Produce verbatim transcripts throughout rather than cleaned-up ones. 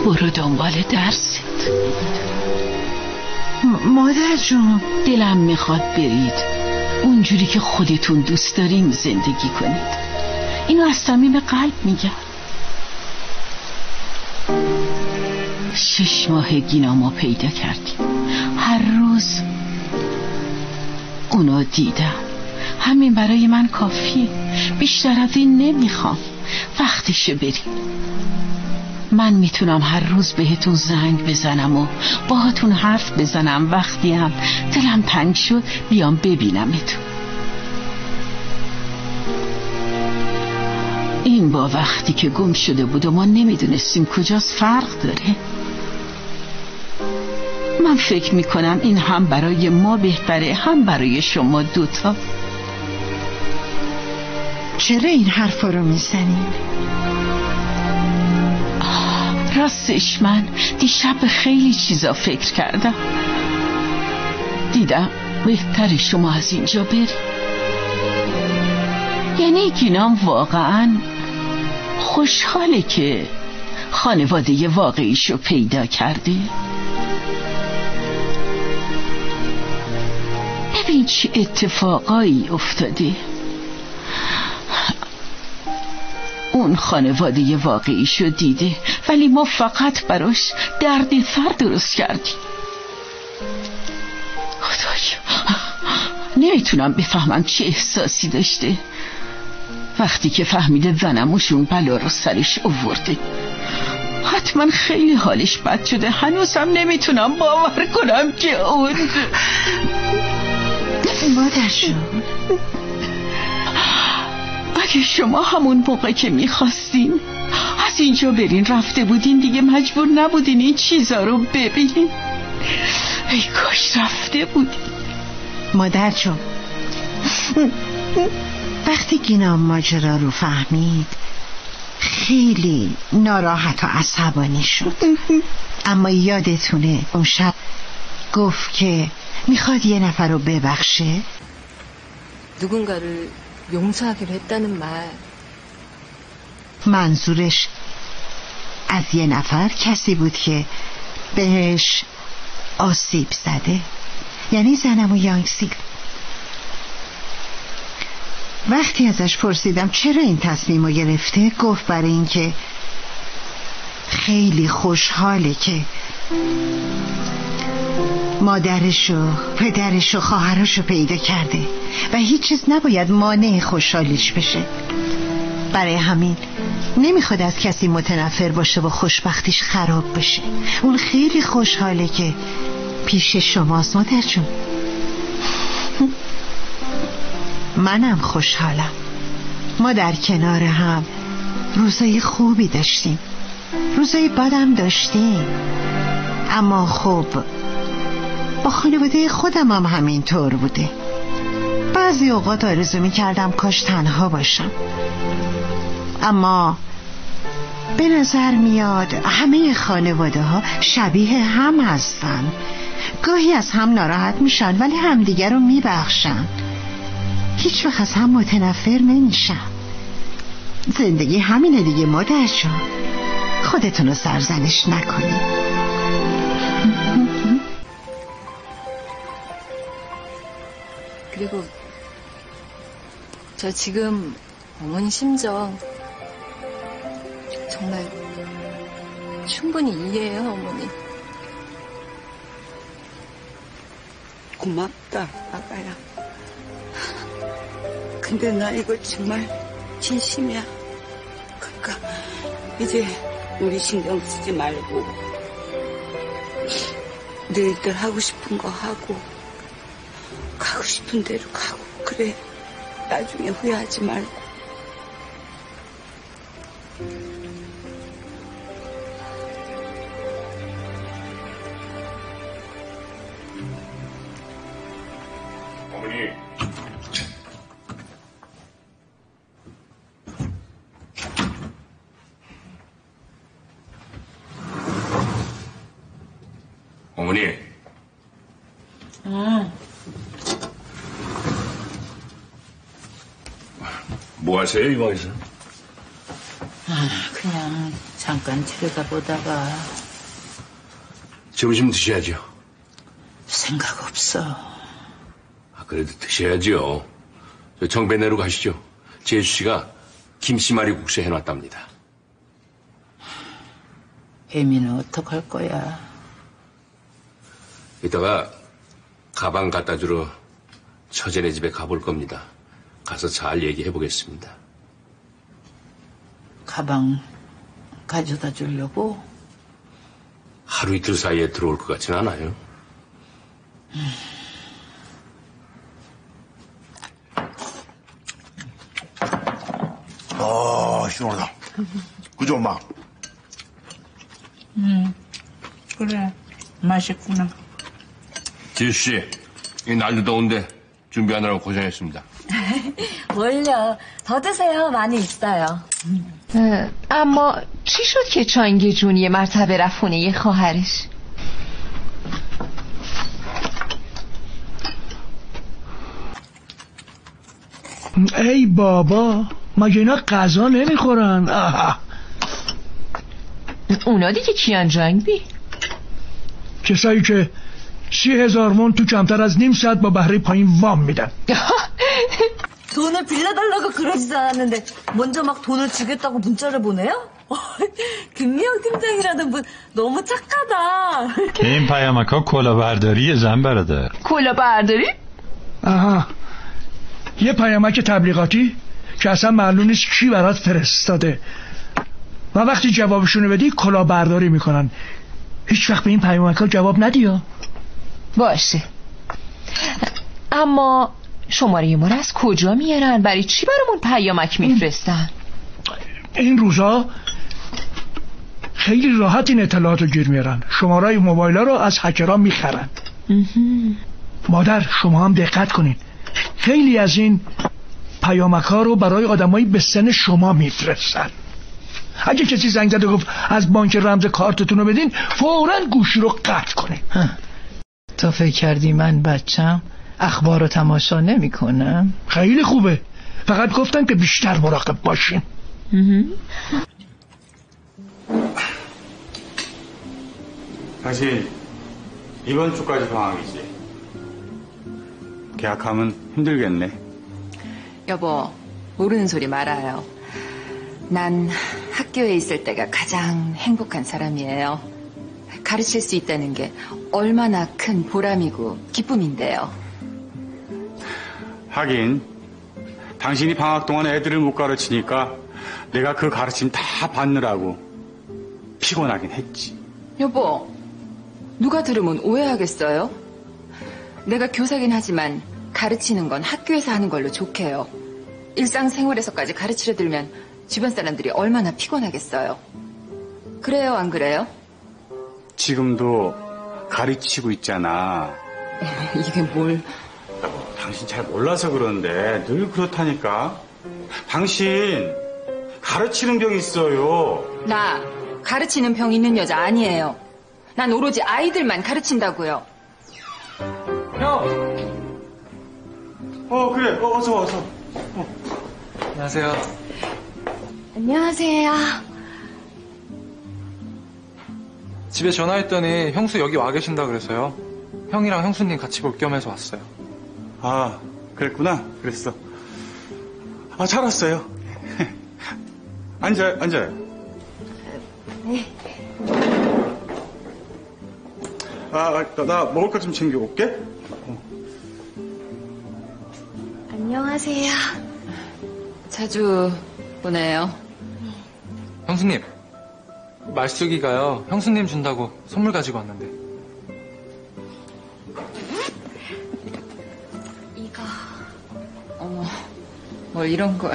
برو دنبال درست. مادر جون، دلم میخواد برید اونجوری که خودتون دوست دارین زندگی کنید. اینو از صمیم قلب میگم. شش ماه گینامو پیدا کردیم. هر روز اونو دیدم. همین برای من کافیه. بیشتر از این نمیخوام. وقتشه بریم. من میتونم هر روز بهتون زنگ بزنم و باهاتون حرف بزنم. وقتی هم دلم تنگ شد بیام ببینمتون. این با وقتی که گم شده بود و ما نمیدونستیم کجاست فرق داره. من فکر میکنم این هم برای ما بهتره هم برای شما دوتا. چرا این حرفا رو میزنین؟ راستش من دیشب به خیلی چیزا فکر کردم. دیدم بهتره شما از اینجا بری. یعنی گینام واقعا خوشحاله که خانواده واقعیشو پیدا کرده. ببین چه اتفاقایی افتاده. اون خانواده واقعیشو دیده ولی ما فقط براش دردی سر درست کردیم. خدایا نمیتونم بفهمم چه احساسی داشته وقتی که فهمیده زنموشون بلا رو سرش آورده. حتما خیلی حالش بد شده. هنوزم نمیتونم باور کنم که اون مادرشون اگه شما همون موقع که میخواستین از اینجا برین رفته بودین دیگه مجبور نبودین این چیزا رو ببینین. ای کاش رفته بودین. مادر جون وقتی گینام ماجرا رو فهمید خیلی ناراحت و عصبانی شد. اما یادتونه اون شب گفت که میخواد یه نفر رو ببخشه. 누군가를 용서하기로 했다는 말. منظورش از یه نفر کسی بود که بهش آسیب زده، یعنی زنم و یانگسیل. وقتی ازش پرسیدم چرا این تصمیم رو گرفته گفت برای این که خیلی خوشحاله که مادرش و پدرش و خواهرش رو پیدا کرده و هیچ چیز نباید مانع خوشحالیش بشه. برای همین نمیخواد از کسی متنفر باشه و خوشبختیش خراب بشه. اون خیلی خوشحاله که پیش شماست مادر جون. منم خوشحالم. ما در کنار هم روزای خوبی داشتیم، روزای بدم داشتیم، اما خب با خانواده خودم هم همینطور بوده. بعضی اوقات آرزو میکردم کاش تنها باشم، اما به نظر میاد همه خانواده ها شبیه هم هستن. گاهی از هم ناراحت میشن ولی همدیگر رو میبخشن. هیچ وقت از هم متنفر نمیشن. زندگی همینه دیگه مادر جان. خودتون رو سرزنش نکنید. 그리고 저 지금 어머니 심정 정말 충분히 이해해요, 어머니. 고맙다, 아가야. 근데 나 이거 정말 진심이야. 그러니까 이제 우리 신경 쓰지 말고 너희들 하고 싶은 거 하고 가고 싶은 대로 가고 그래. 나중에 후회하지 말고. 어머니. 어머니. 응. 뭐 하세요, 이 방에서? 아, 그냥 잠깐 들여다보다가 점심 드셔야죠. 생각 없어. 아, 그래도 드셔야죠. 저 정배내로 가시죠. 재수씨가 김치말이 국수 해놨답니다. 혜미는 어떡할 거야? 이따가 가방 갖다 주러 처제네 집에 가볼 겁니다. 가서 잘 얘기해 보겠습니다. 가방 가져다 주려고? 하루 이틀 사이에 들어올 것 같진 않아요. 음. 아, 시원하다. 그죠, 엄마? 응, 그래. 맛있구나. 지수씨, 이 날도 더운데 준비하느라고 고생했습니다. 뭘요? 더 드세요. 많이 있어요. اما چی شد که چانگی جون یه مرتبه رفت خونه خواهرش؟ ای بابا، مگه اینا غذا نمیخورن؟ اونا دیگه کیان جانگبی؟ کسایی که سی هزار ون تو کمتر از نیم ساعت با بهره پایین وام میدن. 돈을 빌려달라고 그러지도 않았는데 먼저 막 돈을 주겠다고 문자를 보내요? 김미영 팀장이라는 분 너무 착하다. این پیامک ها کلاهبرداری زن برادر. کلاهبرداری؟ آها، یه پیامک تبلیغاتی که اصلا معلوم نیست کی برات فرستاده و وقتی جوابشونو بدی کلاهبرداری میکنن. هیچ وقت به این پیامک ها جواب ندیا. باشه، اما شماره ما رو از کجا میارن؟ برای چی برامون پیامک میفرستن؟ این روزا خیلی راحت این اطلاعات رو گیر میارن. شماره موبایل ها رو از هکرها میخرن. مادر شما هم دقت کنین، خیلی از این پیامک ها رو برای آدمایی به سن شما میفرستن. اگه کسی زنگ زد و گفت از بانک رمز کارتتون رو بدین، فوراً گوشی رو قطع کنین. تو فکر کردی من بچم اخبار رو تماشا نمی کنم؟ خیلی خوبه، فقط گفتن که بیشتر مراقب باشین. 당신 이번 주까지 방학이지? 계약하면 힘들겠네. 여보, 모르는 소리 말아요. 난 학교에 있을 때가 가장 행복한 사람이에요. 가르칠 수 있다는 게 얼마나 큰 보람이고 기쁨인데요. 하긴 당신이 방학 동안 애들을 못 가르치니까 내가 그 가르침 다 받느라고 피곤하긴 했지. 여보, 누가 들으면 오해하겠어요? 내가 교사긴 하지만 가르치는 건 학교에서 하는 걸로 좋게요. 일상생활에서까지 가르치려 들면 주변 사람들이 얼마나 피곤하겠어요. 그래요, 안 그래요? 지금도 가르치고 있잖아. 이게 뭘... 당신 잘 몰라서 그러는데 늘 그렇다니까. 당신 가르치는 병 있어요. 나 가르치는 병 있는 여자 아니에요. 난 오로지 아이들만 가르친다고요. 형! 어 그래 어, 어서 와 어서. 어. 안녕하세요. 안녕하세요. 집에 전화했더니 형수 여기 와 계신다 그래서요. 형이랑 형수님 같이 볼 겸 해서 왔어요. 아 그랬구나. 그랬어. 아 잘 왔어요. 앉아요 앉아요. 네. 아, 나, 나 먹을 것 좀 챙겨올게. 어. 안녕하세요. 자주 보내요. 형수님, 말숙이가요. 형수님 준다고 선물 가지고 왔는데. 이거... 어머, 뭘 이런 걸...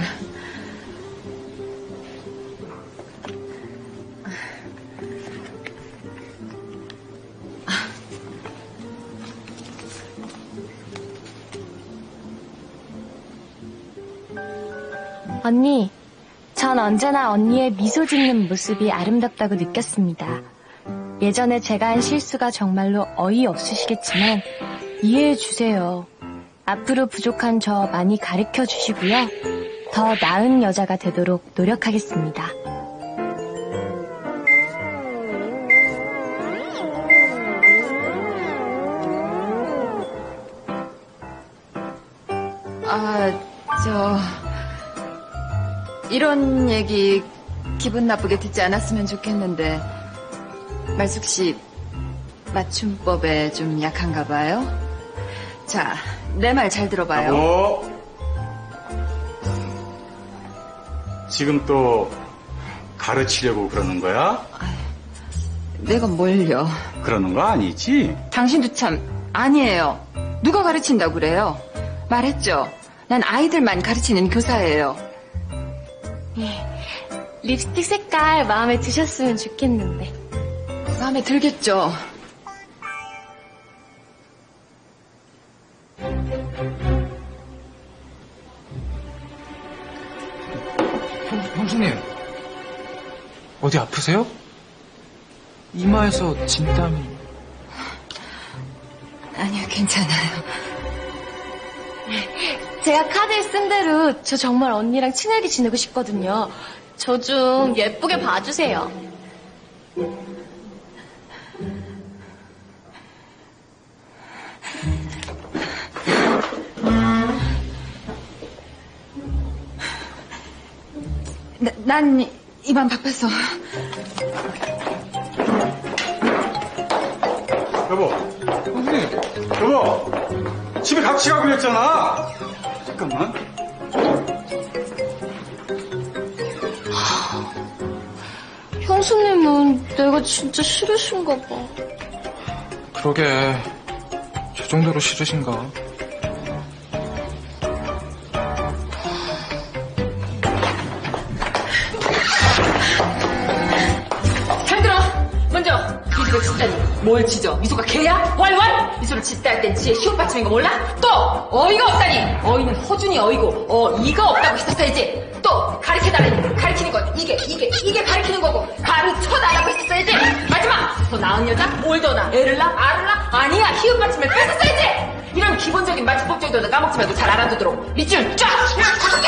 언니, 전 언제나 언니의 미소 짓는 모습이 아름답다고 느꼈습니다. 예전에 제가 한 실수가 정말로 어이없으시겠지만 이해해 주세요. 앞으로 부족한 저 많이 가르쳐 주시고요. 더 나은 여자가 되도록 노력하겠습니다. 저 이런 얘기 기분 나쁘게 듣지 않았으면 좋겠는데 말숙 씨 맞춤법에 좀 약한가 봐요. 자, 내 말 잘 들어봐요. 여보, 지금 또 가르치려고 그러는 거야? 내가 뭘요? 그러는 거 아니지? 당신도 참 아니에요. 누가 가르친다고 그래요? 말했죠. 난 아이들만 가르치는 교사예요. 립스틱 색깔 마음에 드셨으면 좋겠는데. 마음에 들겠죠. 형, 형수님, 어디 아프세요? 이마에서 진땀이. 아니요, 괜찮아요. 제가 카드에 쓴 대로 저 정말 언니랑 친하게 지내고 싶거든요. 저 좀 예쁘게 봐주세요. 나, 난 이만 바빠서. 여보, 형수님, 여보, 집에 같이 가기로 했잖아. 잠깐만. 형수님은 내가 진짜 싫으신가 봐. 그러게, 저 정도로 싫으신가? 잘 들어! 먼저 미소를 짓다니 뭘 지져? 미소가 개야? 왈왈! 미소를 짓다 할 땐 지혜 시옷받침인 거 몰라? 또 어이가 없다니! 어이는 허준이 어이고 어이가 없다고 했었어야지. 또 가르쳐달라니 가르치는 건 이게 이게 이게 가르치는 거고 가르쳐달라고 했었어야지. 마지막! 더 나은 여자? 뭘 더 나? 애를 낳아? 알을 낳아? 아니야, 히읗받침을 뺐었어야지. 이런 기본적인 맞춤법 정도는 까먹지 말고 잘 알아두도록 밑줄 쫙! 다섯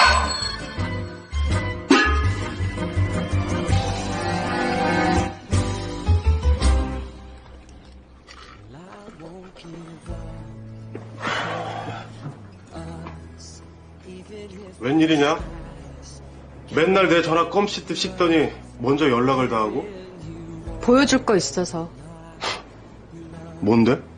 웬일이냐? 맨날 내 전화 껌 씹듯 씹더니 먼저 연락을 다 하고? 보여줄 거 있어서. 뭔데?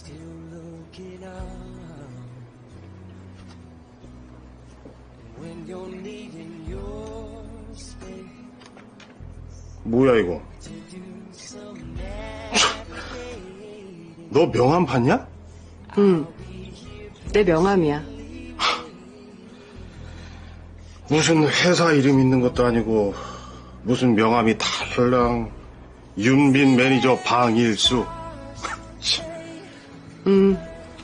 뭐야 이거? 너 명함 봤냐? 응. 내 명함이야. 무슨 회사 이름 있는 것도 아니고 무슨 명함이 달랑 윤빈 매니저 방일수. 음.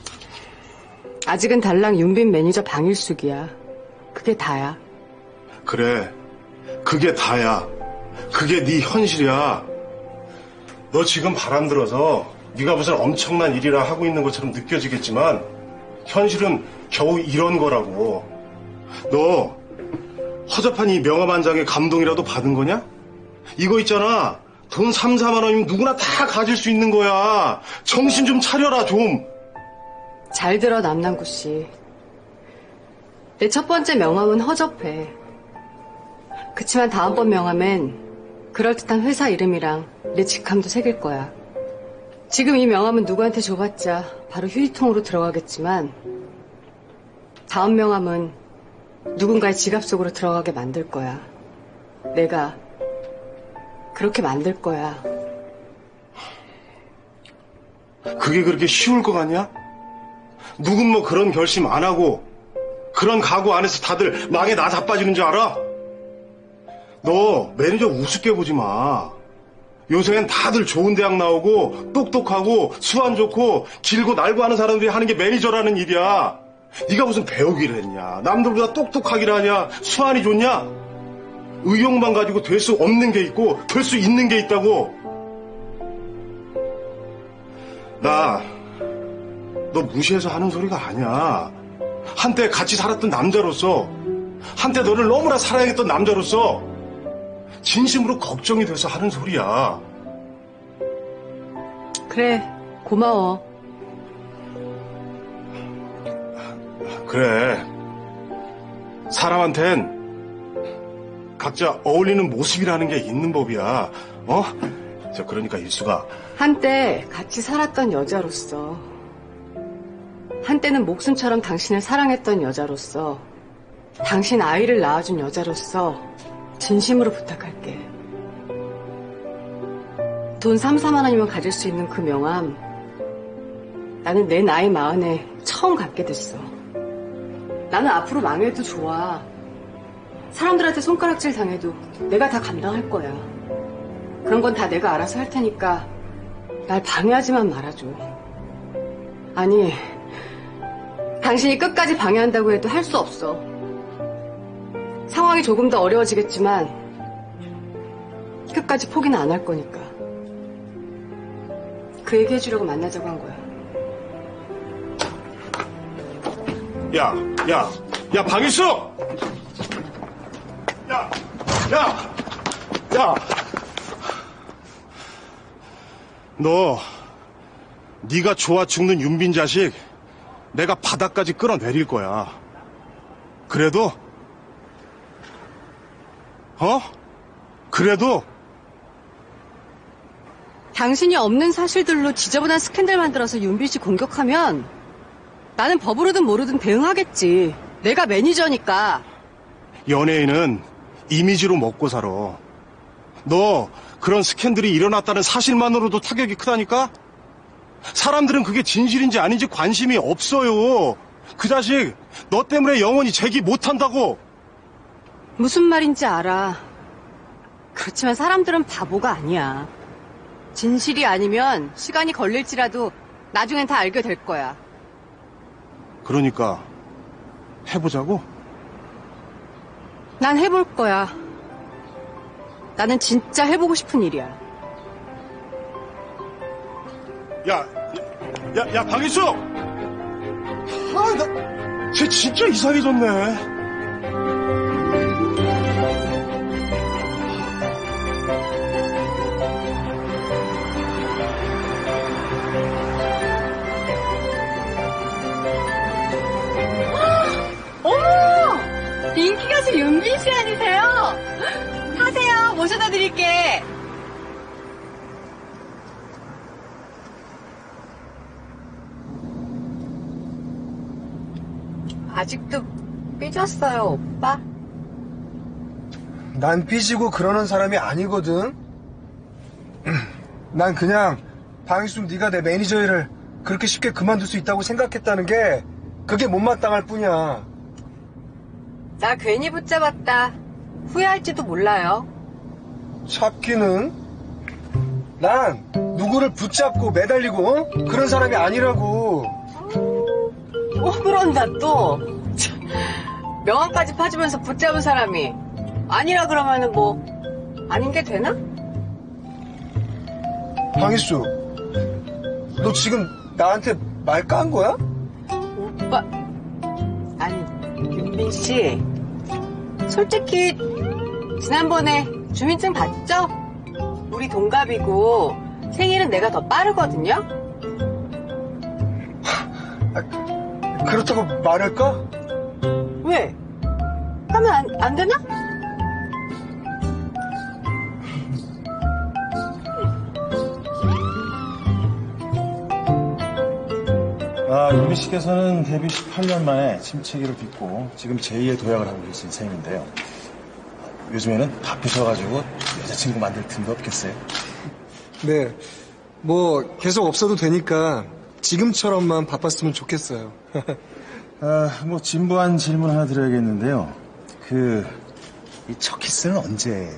아직은 달랑 윤빈 매니저 방일숙이야. 그게 다야. 그래, 그게 다야. 그게 네 현실이야. 너 지금 바람 들어서 네가 무슨 엄청난 일이라 하고 있는 것처럼 느껴지겠지만 현실은 겨우 이런 거라고. 너 허접한 이 명함 한 장에 감동이라도 받은 거냐? 이거 있잖아, 돈 삼, 사만 원이면 누구나 다 가질 수 있는 거야. 정신 좀 차려라 좀. 잘 들어, 남남구 씨. 내 첫 번째 명함은 허접해. 그치만 다음번 명함엔 그럴듯한 회사 이름이랑 내 직함도 새길 거야. 지금 이 명함은 누구한테 줘봤자 바로 휴지통으로 들어가겠지만 다음 명함은 누군가의 지갑 속으로 들어가게 만들 거야. 내가 그렇게 만들 거야. 그게 그렇게 쉬울 것 같냐? 누군 뭐 그런 결심 안 하고 그런 각오 안 해서 다들 망에 나 자빠지는 줄 알아? 너 매니저 우습게 보지 마. 요새는 다들 좋은 대학 나오고 똑똑하고 수완 좋고 길고 날고 하는 사람들이 하는 게 매니저라는 일이야. 네가 무슨 배우기를 했냐? 남들보다 똑똑하기를 하냐? 수완이 좋냐? 의욕만 가지고 될 수 없는 게 있고 될 수 있는 게 있다고. 나 너 무시해서 하는 소리가 아니야. 한때 같이 살았던 남자로서, 한때 너를 너무나 사랑했던 남자로서 진심으로 걱정이 돼서 하는 소리야. 그래, 고마워. 그래, 사람한텐 각자 어울리는 모습이라는 게 있는 법이야. 어? 저 그러니까 일수가 한때 같이 살았던 여자로서, 한때는 목숨처럼 당신을 사랑했던 여자로서, 당신 아이를 낳아준 여자로서 진심으로 부탁할게. 돈 삼, 사만 원이면 가질 수 있는 그 명함, 나는 내 나이 마흔에 처음 갖게 됐어. 나는 앞으로 망해도 좋아. 사람들한테 손가락질 당해도 내가 다 감당할 거야. 그런 건 다 내가 알아서 할 테니까 날 방해하지만 말아줘. 아니, 당신이 끝까지 방해한다고 해도 할 수 없어. 상황이 조금 더 어려워지겠지만 끝까지 포기는 안 할 거니까. 그 얘기 해주려고 만나자고 한 거야. 야, 야, 야, 방일수! 야, 야, 야! 너, 네가 좋아 죽는 윤빈 자식 내가 바닥까지 끌어내릴 거야. 그래도, 어? 그래도 당신이 없는 사실들로 지저분한 스캔들 만들어서 윤빈 씨 공격하면 나는 법으로든 모르든 대응하겠지. 내가 매니저니까. 연예인은 이미지로 먹고 살아. 너 그런 스캔들이 일어났다는 사실만으로도 타격이 크다니까? 사람들은 그게 진실인지 아닌지 관심이 없어요. 그 자식 너 때문에 영원히 재기 못한다고. 무슨 말인지 알아. 그렇지만 사람들은 바보가 아니야. 진실이 아니면 시간이 걸릴지라도 나중엔 다 알게 될 거야. 그러니까 해보자고? 난 해볼 거야. 나는 진짜 해보고 싶은 일이야. 야, 야, 야, 방일수! 아, 나, 쟤 진짜 이상해졌네. 인기 가수 윤빈 씨 아니세요? 하세요. 모셔다 드릴게. 아직도 삐졌어요, 오빠? 난 삐지고 그러는 사람이 아니거든. 난 그냥 방일수 네가 내 매니저 일을 그렇게 쉽게 그만둘 수 있다고 생각했다는 게 그게 못마땅할 뿐이야. 나 괜히 붙잡았다. 후회할지도 몰라요. 잡기는? 난 누구를 붙잡고 매달리고 어? 그런 사람이 아니라고. 또 그런다 또. 명함까지 파주면서 붙잡은 사람이 아니라 그러면은 뭐 아닌 게 되나? 방일수, 너 지금 나한테 말 깐 거야? 오빠, 아니 윤빈 씨, 솔직히 지난번에 주민증 봤죠? 우리 동갑이고 생일은 내가 더 빠르거든요? 그렇다고 말할까? 왜? 하면 안, 안 되나? 아, 윤빈 씨께서는 데뷔 십팔 년 만에 침체기를 딛고 지금 제이의 도약을 하고 계신 셈인데요. 요즘에는 바쁘셔가지고 여자친구 만들 틈도 없겠어요? 네, 뭐 계속 없어도 되니까 지금처럼만 바빴으면 좋겠어요. 아, 뭐 진부한 질문 하나 드려야겠는데요. 그, 이 첫 키스는 언제?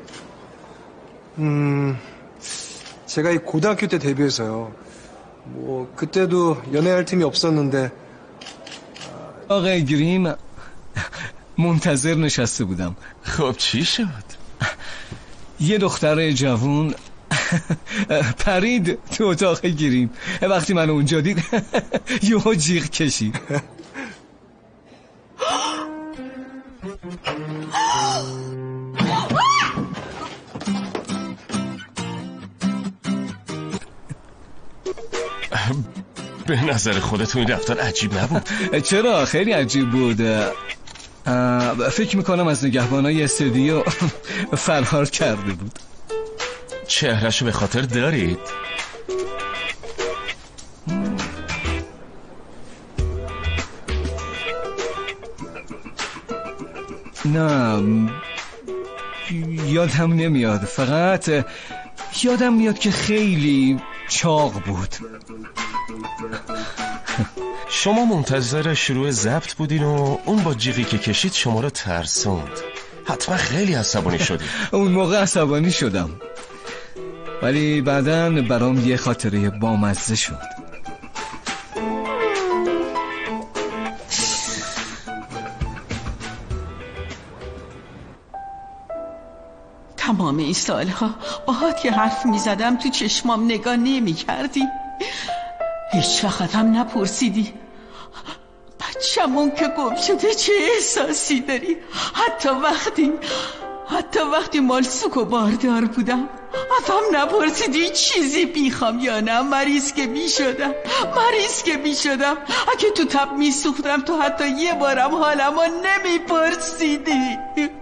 음, 제가 이 고등학교 때 데뷔해서요. 뭐 그때도 연애할 틈이 없었는데. آقای گریم منتظر نشسته بودم. خب چی شد؟ یه دختر جوون پرید تو اتاق گریم. وقتی من اونجا دید یهو جیغ کشید. به نظر خودت این رفتار عجیب نبود؟ چرا؟ خیلی عجیب بود. نه فکر میکنم از نگهبانای استودیو فرار کرده بود. چهرهشو به خاطر دارید؟ نه یادم نمیاد، فقط یادم میاد که خیلی چاق بود. شما منتظر شروع ضبط بودین و اون با جیغی که کشید شما رو ترسوند. حتما خیلی عصبانی شدید. اون موقع عصبانی شدم، ولی بعداً برام یه خاطره بامزه شد. تمام این سالها باهات که حرف می زدم تو چشمام نگاه نمی کردی، هیچ وقت هم نپرسیدی بچه‌مون که گم شده چه احساسی داری. حتی وقتی حتی وقتی مال سوک و باردار بودم ازم نپرسیدی چیزی بیخوام یا نه. مریض که بی شدم مریض که بی شدم اگه تو تب می سوختم تو حتی یه بارم حالمو نمی پرسیدی.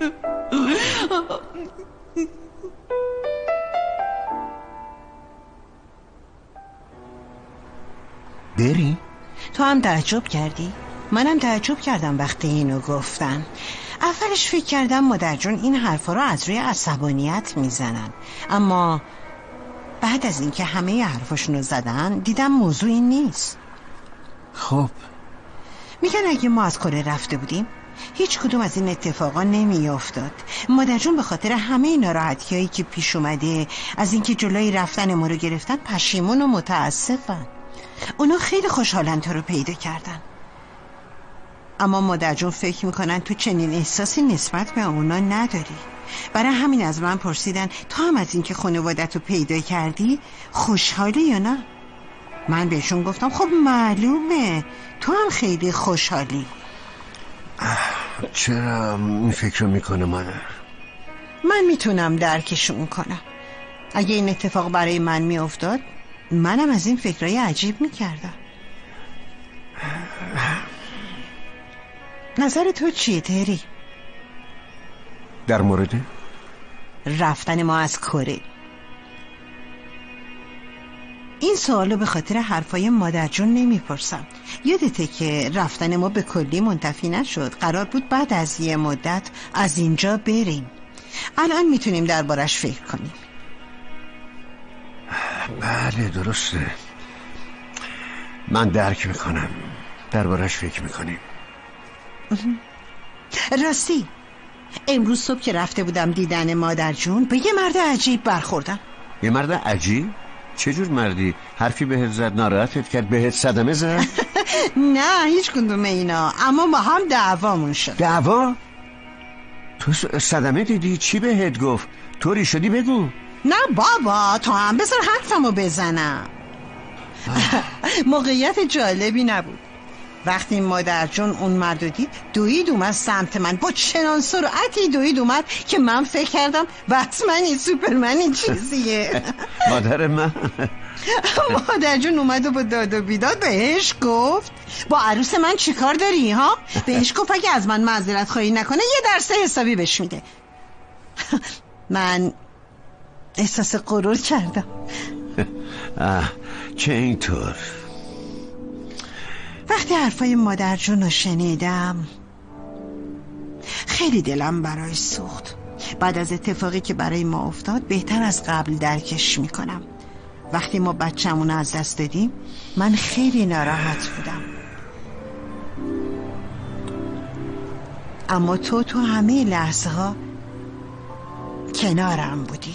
بری؟ تو هم تعجب کردی؟ منم تعجب کردم وقتی اینو گفتن. اولش فکر کردم مادر جون این حرفا رو از روی عصبانیت میزنن، اما بعد از اینکه همه حرفاشونو زدن دیدم موضوع این نیست. خب میگن اگه ما از کره رفته بودیم هیچ کدوم از این اتفاقا نمی افتاد. مادر جون به خاطر همه ناراحتیایی که پیش اومده از اینکه جلوی رفتن ما رو گرفتن پشیمون و متاسفن. اونا خیلی خوشحالن تو رو پیدا کردن، اما مادر جون فکر میکنن تو چنین احساسی نسبت به اونا نداری. برای همین از من پرسیدن تو هم از اینکه خانوادت رو پیدا کردی خوشحالی یا نه؟ من بهشون گفتم خب معلومه تو هم خیلی خوشحالی. چرا این فکر رو میکنه مادر؟ من میتونم درکشون کنم. اگه این اتفاق برای من میافتاد منم از این فکرای عجیب میکردم. نظر تو چیه تری؟ در مورد؟ رفتن ما از کره. این سوالو به خاطر حرفای مادر جون نمیپرسم. یادته که رفتن ما به کلی منتفی نشد، قرار بود بعد از یه مدت از اینجا بریم. الان میتونیم دربارش فکر کنیم. بله درسته، من درک میکنم، دربارش فکر میکنیم. راستی امروز صبح که رفته بودم دیدن مادر جون به یه مرد عجیب برخوردم. یه مرد عجیب؟ چه جور مردی؟ حرفی بهت زد ناراحتت کرد، بهت صدمه زد؟ نه هیچ کدوم اینا، اما ما هم دعوامون شد. دعوا؟ تو صدمه دیدی؟ چی بهت گفت؟ طوری شدی بگو. نه بابا تو هم بذار حرفمو بزنم. موقعیت جالبی نبود. وقتی مادر جون اون مرد دید دوید اومد سمت من، با چنان سرعتی دوید اومد که من فکر کردم بتمنی سوپرمنی چیزیه. مادر من مادر جون اومد و با داد و بیداد بهش گفت با عروس من چیکار داری ها؟ بهش گفت اگه از من معذرت خواهی نکنه یه درس حسابی بهش میده. من احساس غرور کردم. چه اینطور؟ وقتی حرفای مادر جون رو شنیدم خیلی دلم برای سوخت. بعد از اتفاقی که برای ما افتاد بهتر از قبل درکش میکنم. وقتی ما بچه‌مون از دست دادیم من خیلی ناراحت بودم، اما تو تو همه لحظه ها کنارم بودی.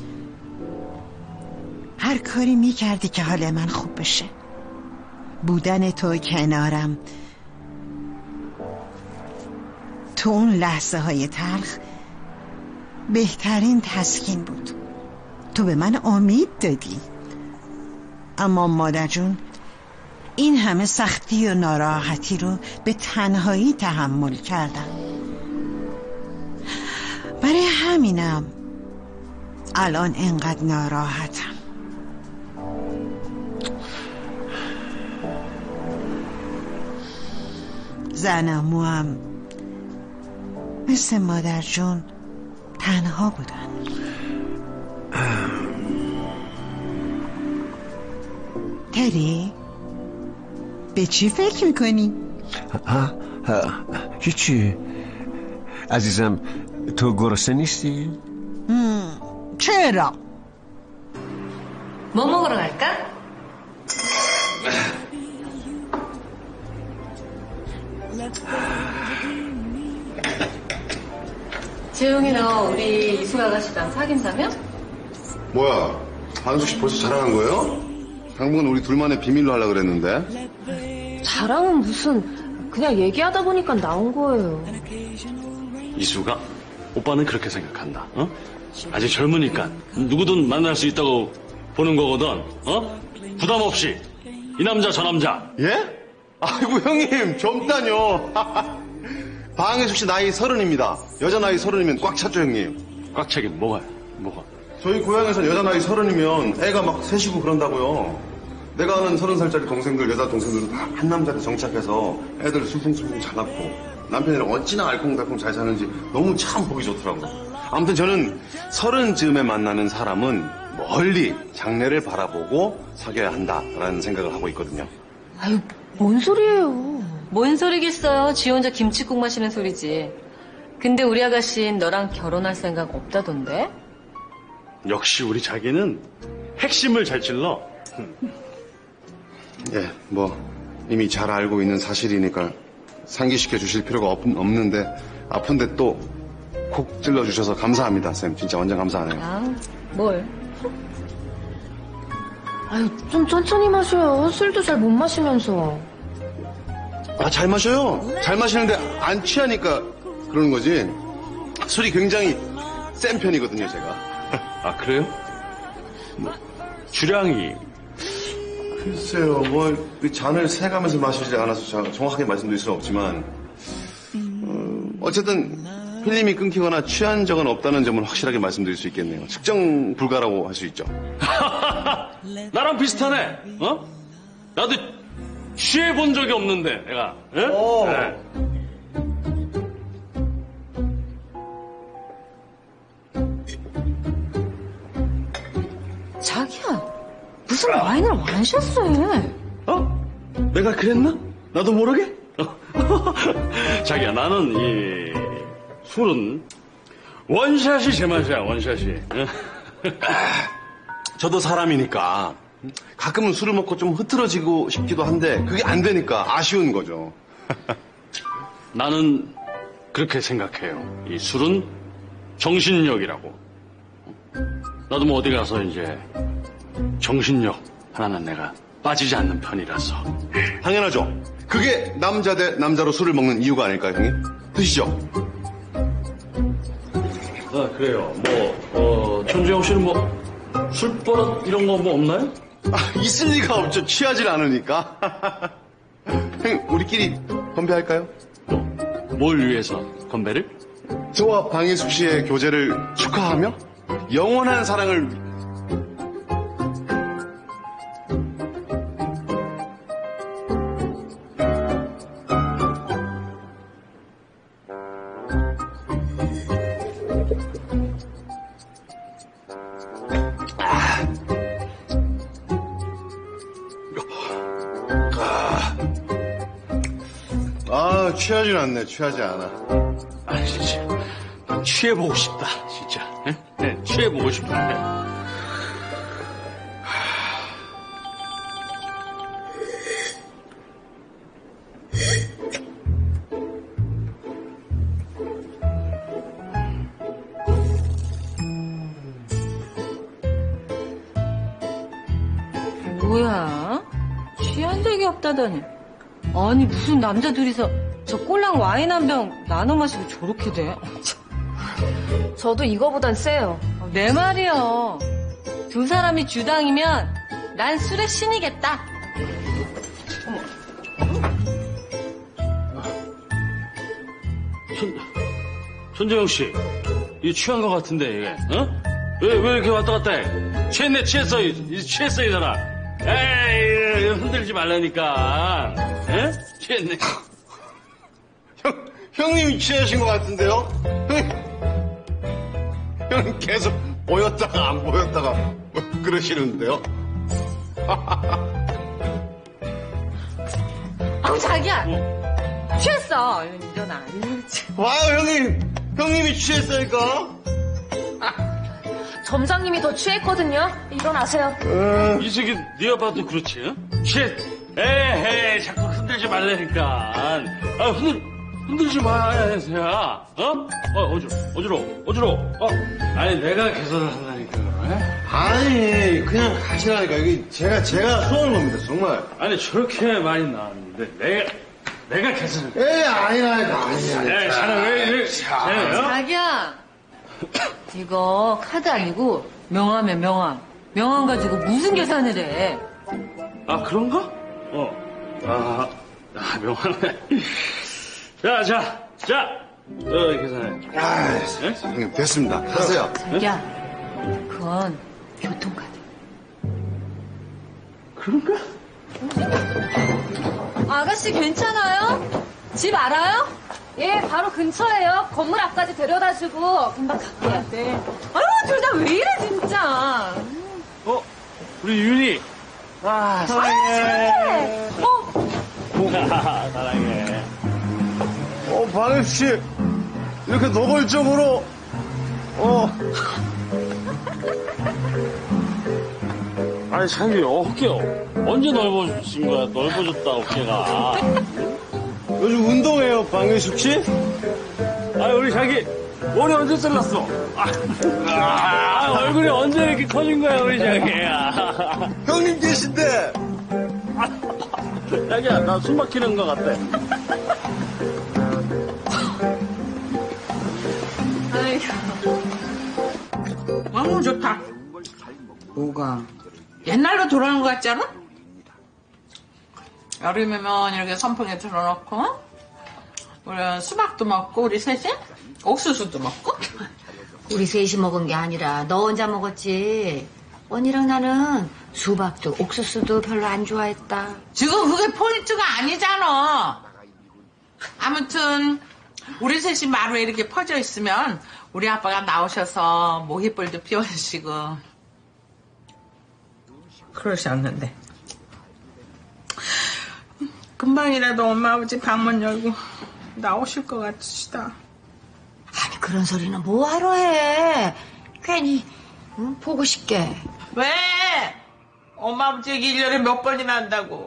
هر کاری میکردی که حال من خوب بشه. بودن تو کنارم تو اون لحظه های تلخ بهترین تسکین بود. تو به من امید دادی، اما مادر جون این همه سختی و ناراحتی رو به تنهایی تحمل کردم. برای همینم الان انقدر ناراحتم. زنمو هم مثل مادر جون تنها بودن. تری به چی فکر میکنی؟ ها ها هیچی عزیزم. تو گرسنه نیستی؟ چرا؟ 뭐 먹으러 갈까? 재용이 너 우리 이숙 아가씨랑 사귄다며? 뭐야, 한숙 씨 벌써 자랑한 거예요? 당분간 우리 둘만의 비밀로 하려고 그랬는데. 자랑은 무슨, 그냥 얘기하다 보니까 나온 거예요. 이수가? 오빠는 그렇게 생각한다. 어? 아직 젊으니까 누구든 만날 수 있다고 보는 거거든. 어? 부담 없이 이 남자 저 남자. 예? 아이고 형님 젊다뇨. 방혜숙 씨 나이 서른입니다. 여자 나이 서른이면 꽉 찼죠 형님. 꽉 차긴 뭐가 뭐가? 저희 고향에선 여자 나이 서른이면 애가 막 셋이고 그런다고요. 내가 아는 서른 살짜리 동생들, 여자 동생들도 다 한 남자한테 정착해서 애들 술풍술풍 잘 낳고 남편이랑 어찌나 알콩달콩 잘 사는지 너무 참 보기 좋더라고요. 아무튼 저는 서른 즈음에 만나는 사람은 멀리 장래를 바라보고 사귀어야 한다라는 생각을 하고 있거든요. 아유, 뭔 소리예요? 뭔 소리겠어요. 지 혼자 김치국 마시는 소리지. 근데 우리 아가씨는 너랑 결혼할 생각 없다던데? 역시 우리 자기는 핵심을 잘 찔러. 예, 뭐 이미 잘 알고 있는 사실이니까 상기시켜 주실 필요가 없, 없는데 아픈데 또 콕 찔러주셔서 감사합니다. 쌤 진짜 완전 감사하네요. 아, 뭘? 아유, 좀 천천히 마셔요. 술도 잘 못 마시면서. 아, 잘 마셔요. 잘 마시는데 안 취하니까 그러는 거지. 술이 굉장히 센 편이거든요, 제가. 아, 그래요? 뭐, 주량이? 글쎄요, 뭐 잔을 세가면서 마시지 않아서 정확하게 말씀드릴 수는 없지만 어, 어쨌든 필름이 끊기거나 취한 적은 없다는 점은 확실하게 말씀드릴 수 있겠네요. 측정 불가라고 할 수 있죠. 나랑 비슷하네. 어? 나도 취해 본 적이 없는데 내가. 예? 네. 자기야, 무슨 와인을 완샷을 해? 어? 내가 그랬나? 나도 모르게? 자기야, 나는 이 술은 원샷이 제 맛이야, 원샷이. 저도 사람이니까 가끔은 술을 먹고 좀 흐트러지고 싶기도 한데 그게 안 되니까 아쉬운 거죠. 나는 그렇게 생각해요. 이 술은 정신력이라고. 나도 뭐 어디 가서 이제 정신력 하나는 내가 빠지지 않는 편이라서. 당연하죠. 그게 남자 대 남자로 술을 먹는 이유가 아닐까요, 형님? 드시죠. 아, 그래요. 뭐, 어, 천주영 씨는 뭐 술버릇 이런 거 뭐 없나요? 아, 있을 리가 없죠. 취하질 않으니까. 형님, 우리끼리 건배할까요? 뭘 위해서 건배를? 저와 방혜숙 씨의 교제를 축하하며 영원한 사랑을. 아, 취하진 않네. 취하지 않아. 아, 진짜 취해보고 싶다, 진짜. 네? 네, 취해보고 싶다. 뭐야? 취한 적이 없다더니. 아니, 무슨 남자 둘이서 저 꼴랑 와인 한 병 나눠 마시고 저렇게 돼? 저도 이거보단 세요. 내 말이요. 두 사람이 주당이면 난 술의 신이겠다. 천, 천재영 씨, 이 취한 것 같은데, 이게, 어? 왜, 왜 이렇게 왔다 갔다 해? 취했네, 취했어, 이, 취했어, 이 사람. 에이, 흔들지 말라니까. 에? 취했네. 형, 형님이 취하신 것 같은데요? 형님, 형님 계속 보였다가 안 보였다가 뭐 그러시는데요? 아우 자기야 취했어. 일어나. 와요 형님, 형님이 취했으니까. 점장님이 더 취했거든요. 일어나세요. 어, 이 새끼 네가 봐도 그렇지. 어? 취해. 에헤이 자꾸 흔들지 말라니까. 아 흔들 흔들지 마, 야야. 어? 어 어지러 어지러 어지러. 어 아니 내가 개선을 한다니까. 그래? 아니 그냥 가시라니까. 여기 제가 제가 쏘는 겁니다 정말. 아니 저렇게 많이 나왔는데 내가 내가 개선을. 에 아니라니까 아니라니까. 에 자네 왜 왜? 자기야 이거 카드 아니고 명함이야 명함. 명함 가지고 무슨 계산을 해? 아 그런가? 어. 아, 아 명함. 자, 자, 자, 너 계산해. 아, 네? 형님 됐습니다. 하세요. 자기야, 그건 교통카드. 그런가? 아가씨 괜찮아요? 집 알아요? 예, 바로 근처예요. 건물 앞까지 데려다주고 금방 갈게요. 네. 아유, 둘 다 왜 이래 진짜. 어, 우리 윤희. 아, 사랑해. 어, 사랑해. 어, 방혜씨 이렇게 노골적으로 어. 아니 자기 어깨 언제 넓어진 거야? 넓어졌다 어깨가. 요즘 운동해요 방혜숙 씨? 아 우리 자기 머리 언제 잘랐어? 아, 얼굴이 언제 이렇게 커진 거야 우리 자기야. 형님 계신데. 자기야 나 숨 막히는 거 같아. 너무 좋다. 뭐가? 옛날로 돌아오는 것 같지 않아? 여름이면 이렇게 선풍에 틀어놓고 우리 수박도 먹고 우리 셋이 옥수수도 먹고. 우리 셋이 먹은 게 아니라 너 혼자 먹었지. 언니랑 나는 수박도 옥수수도 별로 안 좋아했다. 지금 그게 포인트가 아니잖아. 아무튼 우리 셋이 마루에 이렇게 퍼져 있으면 우리 아빠가 나오셔서 모깃불도 피워주시고 그러지 않는데 금방이라도 엄마 아버지 방문 열고 나오실 것 같으시다. 아니 그런 소리는 뭐하러 해. 괜히 응? 보고 싶게. 왜? 엄마 아버지 얘기 일 년에 몇 번이나 한다고.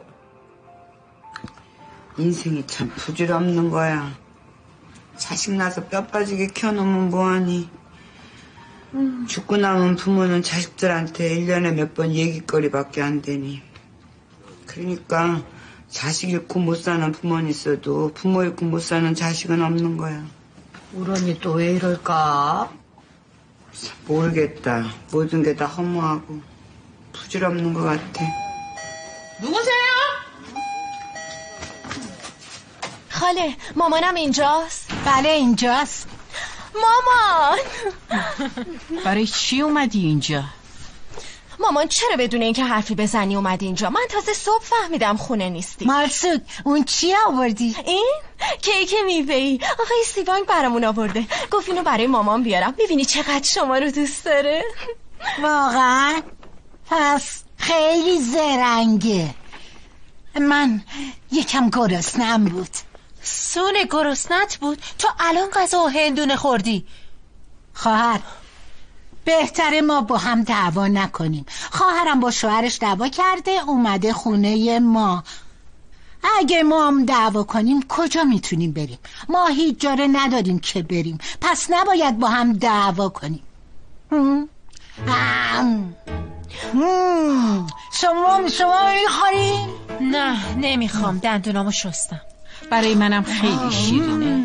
인생이 참 부질없는 거야. 자식 낳아서 뼈 빠지게 키워놓으면 뭐하니. 음. 죽고 나면 부모는 자식들한테 일 년에 몇 번 얘기거리밖에 안 되니. 그러니까 자식 잃고 못 사는 부모는 있어도 부모 잃고 못 사는 자식은 없는 거야. 우리 언니 또 왜 이럴까? 모르겠다. 모든 게 다 허무하고 부질없는 것 같아. 누구세요? خاله مامانم اینجاست؟ بله اینجاست. مامان برای چی اومدی اینجا؟ مامان چرا بدون اینکه حرفی بزنی اومدی اینجا؟ من تازه صبح فهمیدم خونه نیستی. مارسوک اون چی آوردی؟ این؟ کیک میوه‌ای آقای سیوانگ برامون آورده. گفت اینو برای مامان بیارم. میبینی چقدر شما رو دوست داره؟ واقعا؟ پس خیلی زرنگه. من یکم گرسنه‌ام بود. سون گرسنت بود؟ تو الان غذا و هندونه خوردی. خواهر بهتره ما با هم دعوا نکنیم. خواهرم با شوهرش دعوا کرده اومده خونه ما. اگه ما هم دعوا کنیم کجا میتونیم بریم؟ ما هیچ جا نداریم که بریم. پس نباید با هم دعوا کنیم. هم؟ هم. هم. شما شما میخورین؟ نه نمیخوام. دندونامو شستم. برای منم خیلی شیرینه.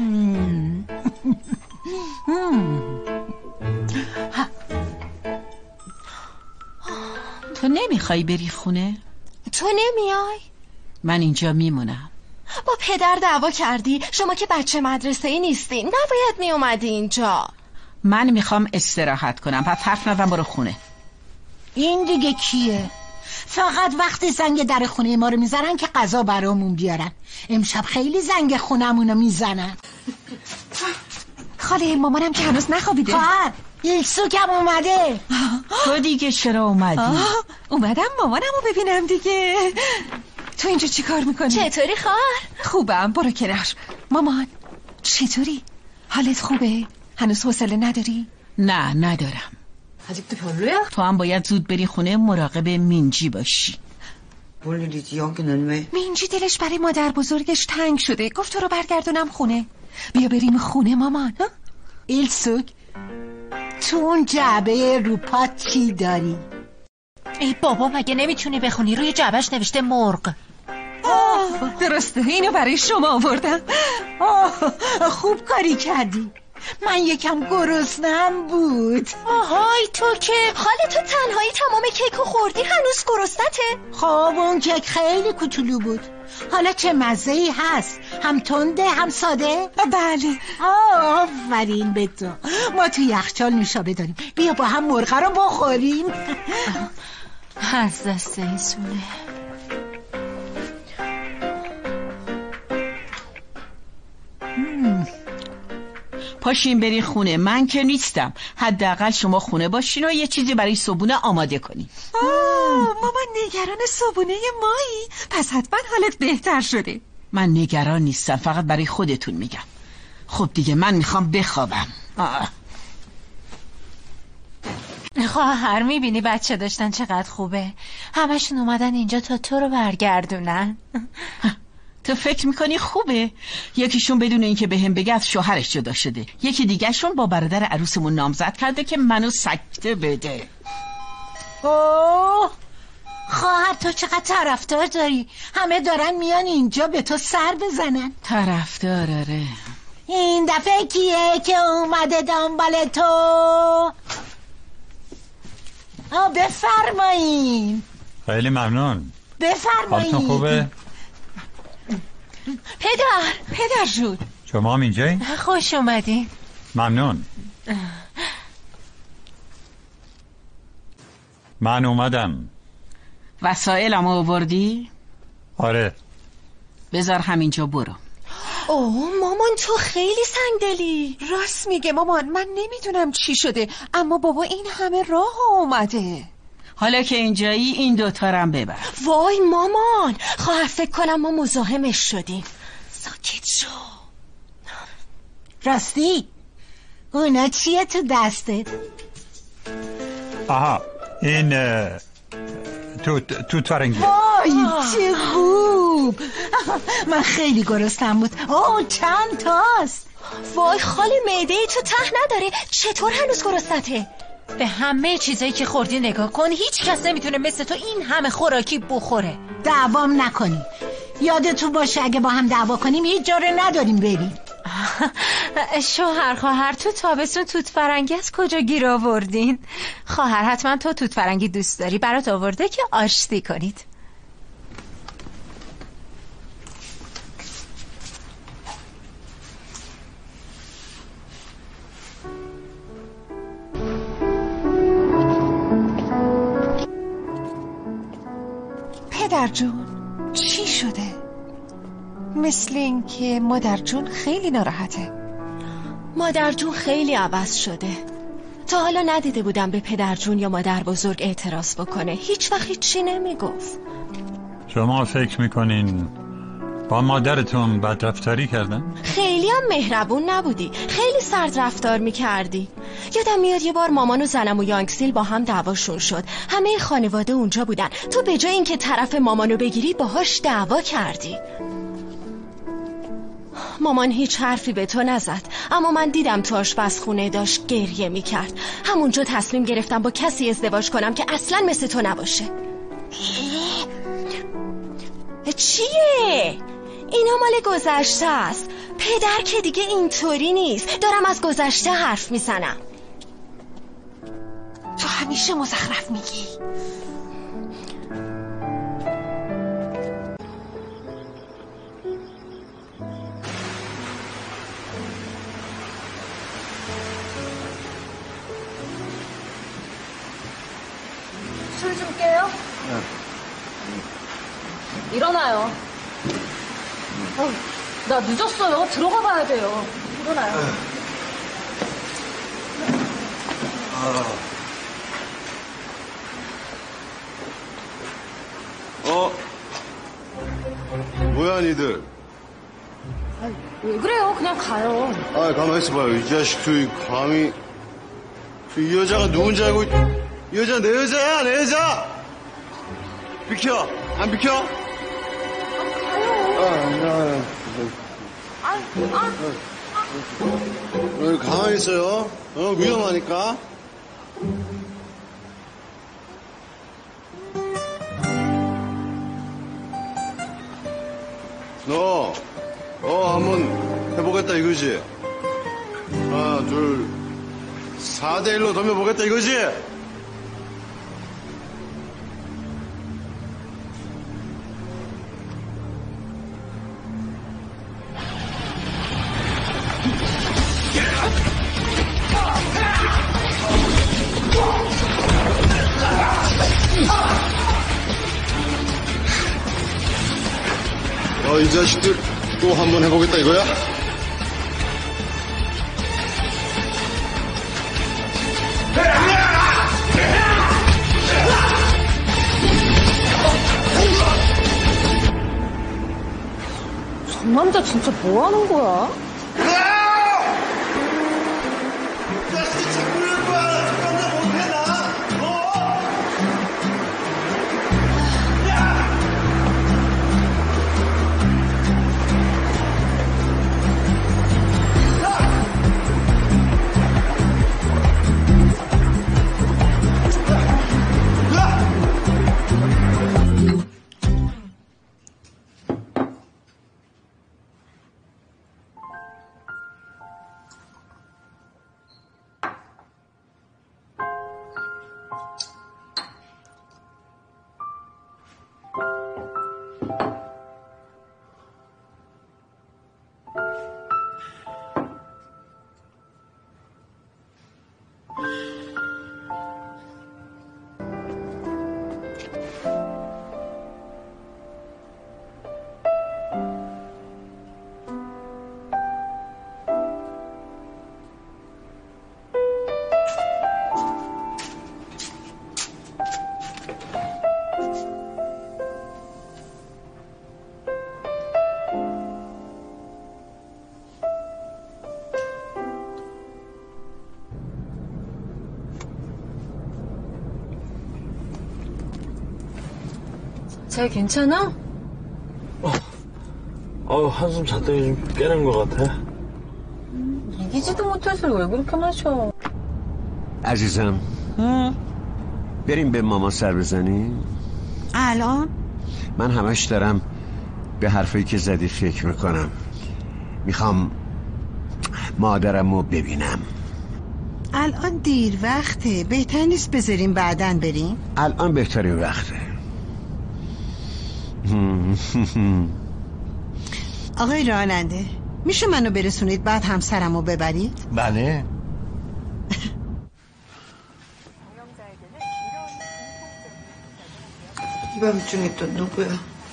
تو نمیخوای بری خونه؟ تو نمیای؟ من اینجا میمونم. با پدر دعوا کردی؟ شما که بچه مدرسه ای نیستین. نباید میومدی اینجا. من میخوام استراحت کنم. پس حرف نزن برو خونه. این دیگه کیه؟ فقط وقتی زنگ در خونه ما رو میزنن که غذا برامون بیارن. امشب خیلی زنگ خونمونو میزنن. خاله مامانم که هنوز نخوابیده. خواهر ایلسوکم اومده. تو دیگه چرا اومدی؟ آه، اومدم مامانم رو ببینم دیگه. تو اینجا چی کار میکنی؟ چطوری خواهر؟ خوبم، برو کنار. مامان چطوری؟ حالت خوبه؟ هنوز حوصله نداری؟ نه ندارم. 아직도 별로야? تو هم باید زود بری خونه مراقب مینجی باشی. 볼일이지 여기는 왜? مینجی دلش برای مادر بزرگش تنگ شده. گفت تو رو برگردونم خونه. بیا بریم خونه مامان. ایلسوک تو اون جعبه روپات چی داری؟ ای بابا مگه نمیتونی بخونی؟ روی جعبش نوشته مرغ. آه درسته، اینو برای شما آوردم. آه خوب کاری کردی. من یکم گرسنه‌ام بود. آهای تو که خاله تو تنهایی تمام کیکو خوردی، هنوز گرسنته؟ خب اون کیک خیلی کوچولو بود. حالا چه مزه‌ای هست؟ هم تنده هم ساده؟ بله. آه آفرین به تو. ما تو یخچال نوشابه داریم، بیا با هم مرغ رو بخوریم. از دست این سونه. پاشین بری خونه. من که نیستم. حداقل شما خونه باشین و یه چیزی برای صبحونه آماده کنین. آه مامان نگران صبحونه مایی؟ پس حتما حالت بهتر شده. من نگران نیستم، فقط برای خودتون میگم. خب دیگه من میخوام بخوابم. آه. خواهر میبینی بچه داشتن چقدر خوبه. همشون اومدن اینجا تا تو رو برگردونن. تو فکر میکنی خوبه؟ یکیشون بدون اینکه به هم بگه از شوهرش جدا شده، یکی دیگهشون با برادر عروسمون نامزد کرده که منو سکته بده. اوه خواهر تو چقدر طرفدار داری. همه دارن میان اینجا به تو سر بزنن. طرفدار آره. این دفعه کیه که اومده دنبال تو؟ آه بفرمایین. خیلی ممنون. بفرمایین. حالتون خوبه؟ پدر پدر جون شما هم اینجایی؟ خوش اومدین. ممنون. من اومدم. وسایلم آوردی؟ آره. بذار همینجا برو. اوه مامان تو خیلی سنگدلی. راست میگه مامان، من نمیدونم چی شده، اما بابا این همه راه اومده. حالا که اینجایی این دوتا رم ببر. وای مامان، خواهر فکر کنم ما مزاحمش شدیم. ساکت شو. راستی اونا چیه تو دستت؟ آها این توت توت فرنگی. وای چه خوب. من خیلی گرسنم بود. اوه چند تاست. وای خاله معده تو ته نداره؟ چطور هنوز گرسنته؟ به همه چیزایی که خوردی نگاه کن. هیچ کس نمیتونه مثل تو این همه خوراکی بخوره. دعوام نکنی. یادتون باشه اگه با هم دعوا کنیم هیچ جا رو نداریم بریم. شوهر خواهر تو تابستون توت فرنگی از کجا گیر آوردین؟ خواهر حتما تو توت فرنگی دوست داری، برات آورده که آشتی کنید. پدر جون چی شده؟ مثل این که مادر جون خیلی ناراحته. مادر جون خیلی عوض شده. تا حالا ندیده بودم به پدر جون یا مادر بزرگ اعتراض بکنه. هیچ وقت هیچی نمیگفت. شما فکر میکنین با مادرتون بدرفتاری کردن؟ خیلی هم مهربون نبودی. خیلی سرد رفتار میکردی. یادم میاد یه بار مامان و زنم و یانگسیل با هم دعواشون شد. همه خانواده اونجا بودن. تو به جای اینکه طرف مامانو بگیری باهاش دعوا کردی. مامان هیچ حرفی به تو نزد، اما من دیدم تو آشپزخونه داشت گریه میکرد. همونجا تصمیم گرفتم با کسی ازدواج کنم که اصلا مثل تو نباشه. چیه؟ اینا مال گذشته است. پدر که دیگه اینطوری نیست. دارم از گذشته حرف میزنم. تو همیشه مزخرف میگی. 술 좀 깨요? 네. 일어나요. 어, 나 늦었어요. 들어가 봐야 돼요. 일어나요. 어? 뭐야, 니들? 아니, 왜 그래요? 그냥 가요. 아, 가만히 있어봐요. 이 자식들이 감히. 이 여자가 누군지 알고, 이 여자 내 여자야, 내 여자! 비켜! 안 비켜? 가요. 아, 아, 아, 아. 아. 가만히 있어요. 어, 위험하니까. 너, 어, 한번 해보겠다 이거지? 하나, 둘, 사 대 일로 덤벼보겠다 이거지? 어, 이 자식들 또 한 번 해보겠다 이거야? 저 남자 진짜 뭐 하는 거야? 쟤 괜찮아? 어, 어 한숨 잤더니 좀 깨는 것 같아. 음, 이기지도 못해서 왜 그렇게 마셔? عزیزم بریم به ماما سر بزنیم. الان؟ من همش دارم به حرفایی که زدی فکر میکنم. میخوام مادرم رو ببینم. الان دیر وقته، بهتر نیست بذاریم بعدن بریم؟ الان بهترین وقته. آقای راننده میشه منو برسونید بعد همسرمو ببرید؟ بله. 이 밤중에 또 누구야?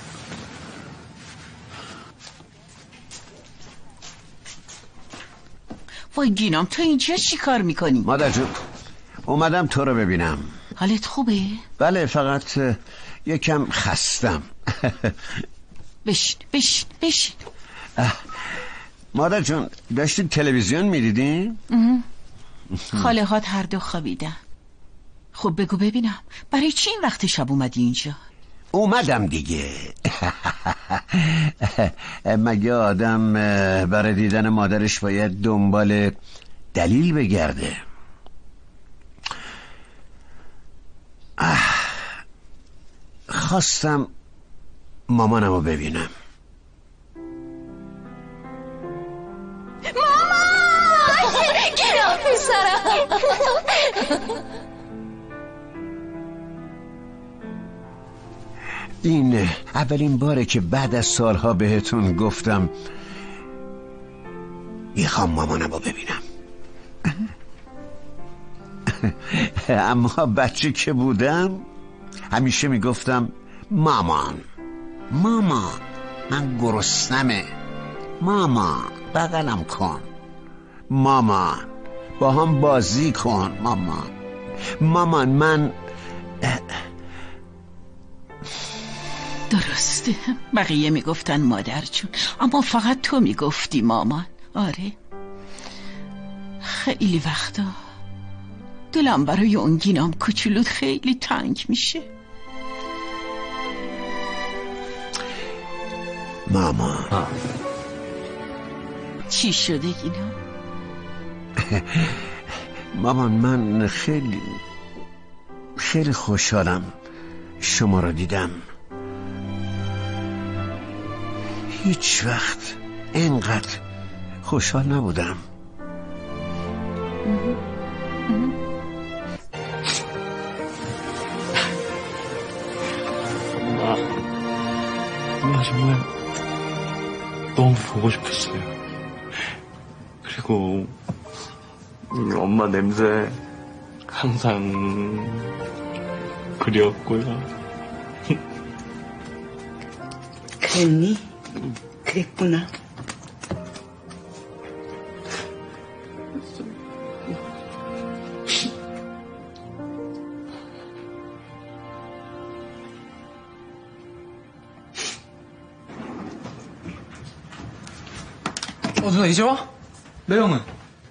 وای گینام تو اینجا چی کار میکنی؟ مادر جون اومدم تو رو ببینم. حالت خوبه؟ بله فقط یکم خستم. بشین بشین بشین. مادر جون داشتید تلویزیون میدیدین؟ خاله هات هر دو خوابیدن. خب بگو ببینم برای چی این وقت شب اومدی اینجا؟ اومدم دیگه. مگه آدم برای دیدن مادرش باید دنبال دلیل بگرده؟ خواستم مامانمو ببینم. مامان! گیرم پسرم. این اولین باره که بعد از سالها بهتون گفتم میخوام مامانمو ببینم. اما بچه که بودم همیشه میگفتم مامان مامان من گرسنمه، مامان بغلم کن. مامان با هم بازی کن مامان. مامان من درسته، بقیه میگفتن مادر جون، اما فقط تو میگفتی مامان. آره، خیلی وقتا دلم برای اون گینام کوچولوت خیلی تنگ میشه. مامان چی شده گینام؟ مامان من خیلی خیلی خوشحالم شما رو دیدم. هیچ وقت اینقدر خوشحال نبودم. 엄마, 엄마 정말 너무 보고 싶었어요. 그리고 엄마 냄새 항상 그리웠고요. 그랬니? 그랬구나. 어, 누나 이제 와? 매형은?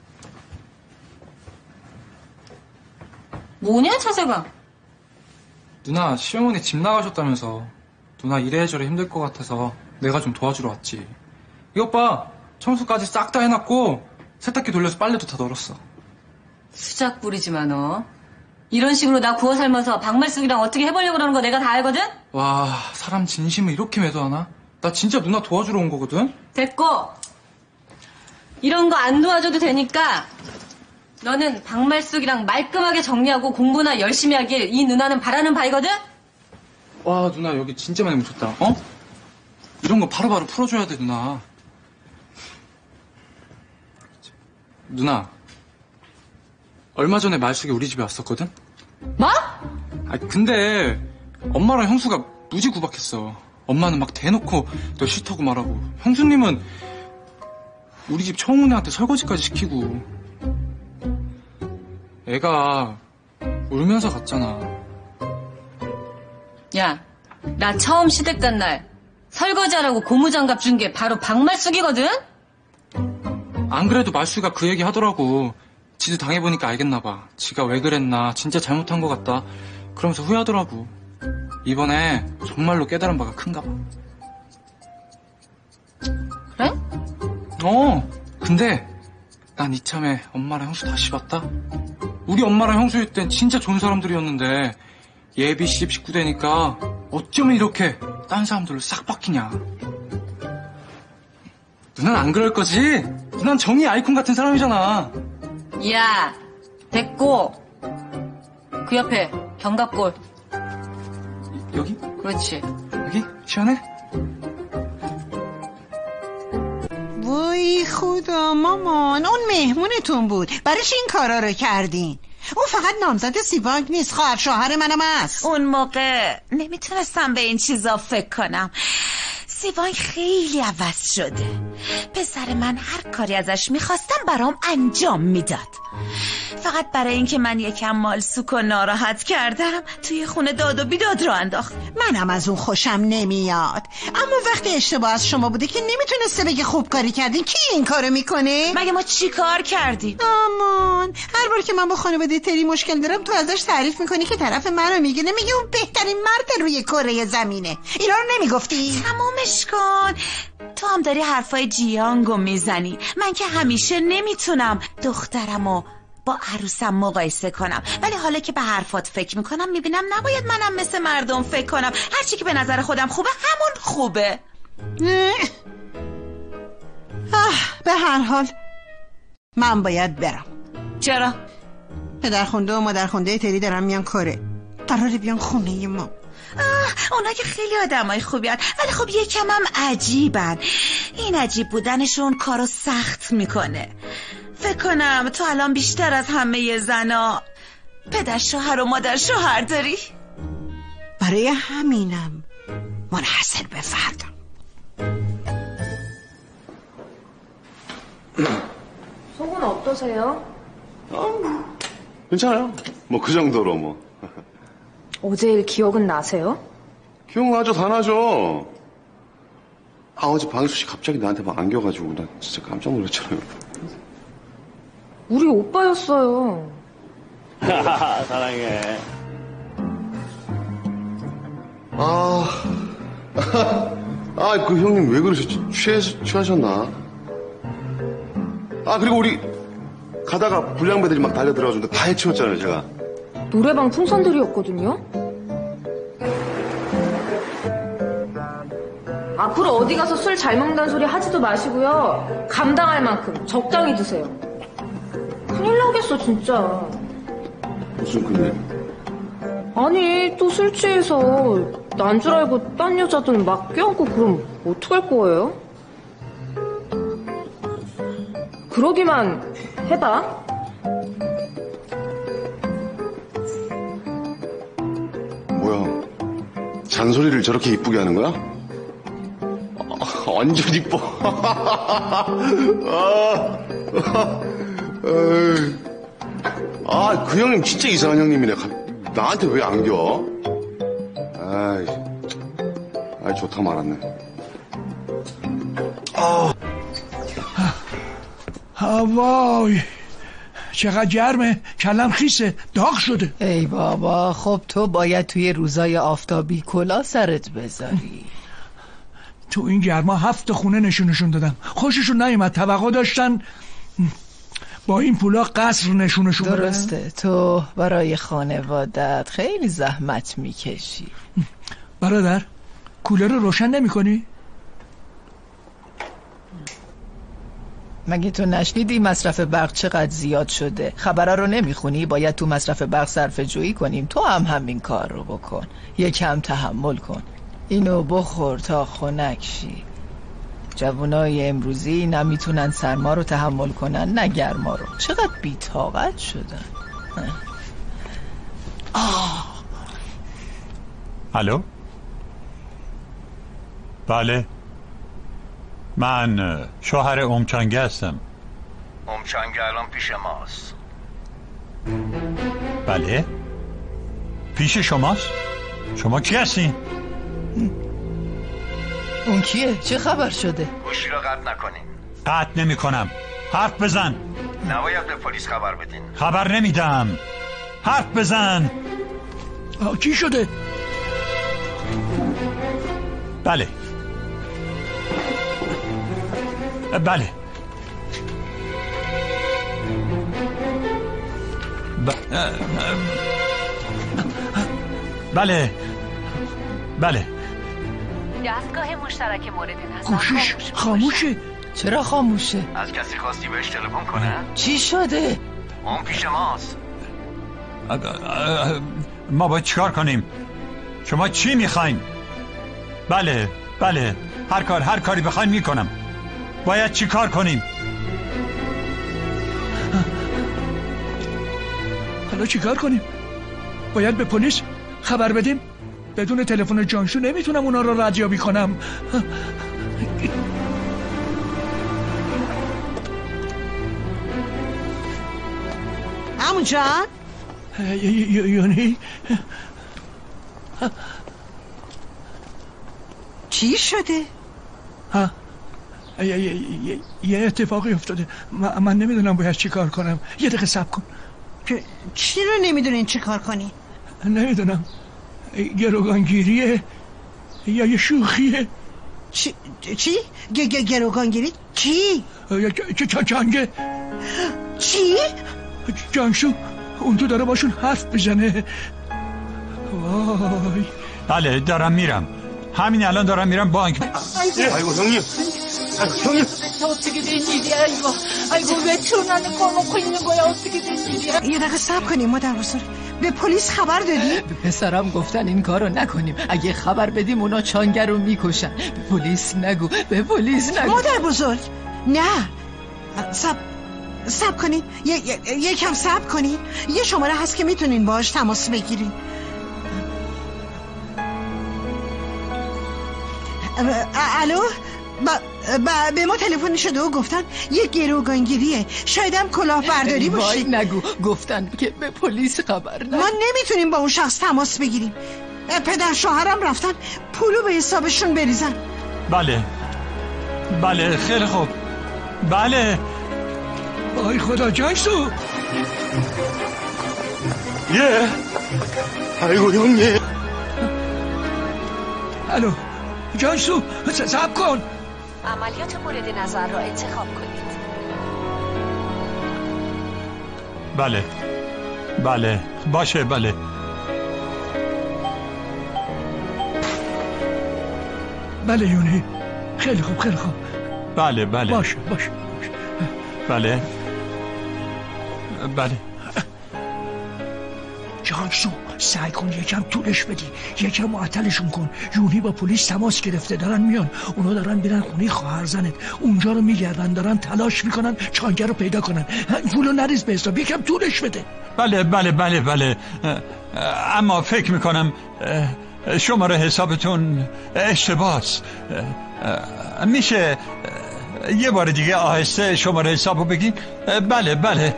뭐냐, 차세가? 누나, 시어머니 집 나가셨다면서. 누나 이래저래 힘들 것 같아서 내가 좀 도와주러 왔지. 이것 봐, 청소까지 싹 다 해놨고 세탁기 돌려서 빨래도 다 널었어. 수작 부리지 마, 너. 이런 식으로 나 구워 삶아서 박말숙이랑 어떻게 해보려고 그러는 거 내가 다 알거든? 와, 사람 진심을 이렇게 매도하나? 나 진짜 누나 도와주러 온 거거든? 됐고, 이런 거 안 도와줘도 되니까 너는 박말숙이랑 말끔하게 정리하고 공부나 열심히 하길 이 누나는 바라는 바이거든? 와, 누나 여기 진짜 많이 묻혔다. 어? 이런 거 바로바로 풀어줘야 돼, 누나. 누나, 얼마 전에 말숙이 우리 집에 왔었거든? 뭐? 아, 근데 엄마랑 형수가 무지 구박했어. 엄마는 막 대놓고 너 싫다고 말하고, 형수님은 우리 집 청운애한테 설거지까지 시키고. 애가 울면서 갔잖아. 야, 나 처음 시댁 간 날 설거지하라고 고무장갑 준 게 바로 박말숙이거든? 안 그래도 말숙이가 그 얘기 하더라고. 지도 당해보니까 알겠나 봐. 지가 왜 그랬나, 진짜 잘못한 것 같다, 그러면서 후회하더라고. 이번에 정말로 깨달은 바가 큰가 봐. 그래? 어, 근데 난 이참에 엄마랑 형수 다시 봤다. 우리 엄마랑 형수일 땐 진짜 좋은 사람들이었는데 예비 시집 식구 되니까 어쩌면 이렇게 딴 사람들로 싹 바뀌냐. 누난 안 그럴 거지? 누난 정의 아이콘 같은 사람이잖아. 야, 됐고. 그 옆에 견갑골. 여기? 그렇지. 여기? 시원해? وای خدا مامان، اون مهمونتون بود، برایش این کارا رو کردین. اون فقط نامزد سیواک نیست، خواهر شوهر منم است. اون موقع نمیتونستم به این چیزا فکر کنم. سیواک خیلی عوض شده. پسر من هر کاری ازش میخواستم برام انجام میداد. فقط برای اینکه من یکم مالسوک و ناراحت کردم توی خونه داد و بیداد رو انداخت. منم از اون خوشم نمیاد، اما وقتی اشتباه از شما بوده که نمیتونسته بگه خوب کاری کردین، کی این کارو میکنه؟ مگه ما چی کار کردیم؟ آمان، هر بار که من با خانواده تری مشکل دارم تو ازش تعریف میکنی که طرف منو میگه، نمیگه اون بهترین مرد روی کره زمینه. اینا رو نمیگفتی؟ تمامش کن. تو هم داری حرفای جیانگو میزنی. من که همیشه نمیتونم دخترمو با عروسم مقایسه کنم، ولی حالا که به حرفات فکر میکنم میبینم نباید منم مثل مردم فکر کنم. هرچی که به نظر خودم خوبه همون خوبه. آه، به هر حال من باید برم. چرا؟ پدرخونده و مادرخونده تری دارم میان کاره، قراره بیان خونه ما. آه، اونا که خیلی آدمای خوبی هن، ولی خب یکم هم عجیبن. این عجیب بودنشون کارو سخت میکنه. فکر کنم تو الان بیشتر از همه زنا پدر شوهر و مادر شوهر داری. برای همینم منحصر به فردم. 속은 어떠세요? 어, 괜찮아요. 뭐 그 정도로 뭐. 어제 일 기억은 나세요? 기억나죠, 다 나죠. 아, 어제 방수 씨 갑자기 나한테 막 안겨가지고 나 진짜 깜짝 놀랐잖아요. 우리 오빠였어요. 사랑해. 아, 아, 그 형님 왜 그러셨지? 취해, 취하셨나? 아, 그리고 우리 가다가 불량배들이 막 달려들어가지고 다 해치웠잖아요, 제가. 노래방 풍선들이었거든요. 앞으로 어디 가서 술 잘 먹는다는 소리 하지도 마시고요. 감당할 만큼 적당히 드세요. 큰일 나겠어 진짜. 무슨 큰일? 아니 또 술 취해서 난 줄 알고 딴 여자들 막 껴안고 그럼 어떡할 거예요? 그러기만 해봐. 뭐야, 잔소리를 저렇게 이쁘게 하는 거야? 아, 완전 이뻐. 아, 아, 그 형님 진짜 이상한 형님이네. 나한테 왜 안겨? 아이, 아이 좋다 말았네. آه وای چقدر گرمه کلم خیسه داغ شده. ای بابا خب تو باید توی روزای آفتابی کلاه سرت بذاری. تو این گرما هفت خونه نشونشون دادم خوششون نیومد توقع داشتن با این پولا قصر نشونشون بدن. درسته تو برای خانوادت خیلی زحمت میکشی. برادر کولر رو روشن نمی کنی؟ مگه تو نشنیدی مصرف برق چقدر زیاد شده؟ خبرها رو نمیخونی؟ باید تو مصرف برق صرفه جویی کنیم. تو هم همین کار رو بکن. یکم تحمل کن. اینو بخور تا خنک شی. جوانای امروزی نمیتونن سرما رو تحمل کنن نه گرما رو. چقدر بی‌طاقت شدن. آه. الو؟ بله من شوهر اومچانگه هستم. اومچانگه الان پیش ماست. بله پیش شماست؟ شما کی هستین؟ اون کیه؟ چه خبر شده؟ گوشی رو قطع نکنین. قطع نمی کنم. حرف بزن. نباید به پلیس خبر بدین. خبر نمیدم. حرف بزن. چی شده؟ بله بله ب... بله بله دستگاه مشترک مورد نظر گوشیش خاموشه. چرا خاموشه؟ از کسی خواستی بهش تلفن کنه؟ چی شده؟ اون پیش ماست. ما باید چیکار کنیم؟ شما چی میخواین؟ بله بله هر کار هر کاری بخواین میکنم. باید چی کار کنیم؟ حالا چی کار کنیم؟ باید به پلیس خبر بدیم؟ بدون تلفن جانشو نمیتونم اونا رو ردیابی کنم. عمو جان یونی چی شده؟ ها یه اتفاقی افتاده. من نمیدونم باید چی کار کنم. یه دقیقه صبر کن. چی رو نمیدونین چی کار کنی؟ نمیدونم گروگانگیریه یا یه شوخیه. چی؟ چی؟ گ گ گروگانگیری؟ کی؟ جنگه. چی؟ جانشو اون تو داره باشون حرف بزنه. وای. بله دارم میرم. همین الان دارم میرم بانک. 아이고 형님. 아이고 형님. 어떻게 된 일이야 이거. 아이고 왜 트론안에 꺼놓고 있는 거야. 어떻게 된 일이야. یه دقیقه صبر کنیم مادر بزرگ. به پلیس خبر دادی؟ به پسرم گفتن این کارو نکنیم. اگه خبر بدیم اونا چانگر رو میکشن. به پلیس نگو. به پلیس نگو. مادر بزرگ نه. صبر صبر کنین. یکم صبر کنین. یه شماره هست که میتونین باهاش تماس بگیرین. الو ب- به ما تلفن شده و گفتن یه گروگانگیریه، شایدم کلاهبرداری باشه. وای نگو، گفتن که به پلیس خبر نه. ما نمیتونیم با اون شخص تماس بگیریم. پدر شوهرم رفتن پولو به حسابشون بریزن. بله بله خیلی خوب. بله. آی خدا جانسو. 예. 아이고 형님. الو جانسو صبر کن. عملیات مورد نظر را انتخاب کنید. بله بله باشه. بله بله یونی. خیلی خوب خیلی خوب. بله بله باشه باشه. بله بله. جانسو سعی کن یکم طولش بدی، یکم معطلشون کن. یونی با پلیس تماس گرفته، دارن میان. اونا دارن میرن خونه خواهر زنت، اونجا رو میگردن، دارن تلاش میکنن چانگر رو پیدا کنن. پولو نریز به حساب، یکم طولش بده. بله بله بله بله. اما فکر میکنم شماره حسابتون اشتباهست. میشه یه بار دیگه آهسته شماره حسابو بگین؟ بله بله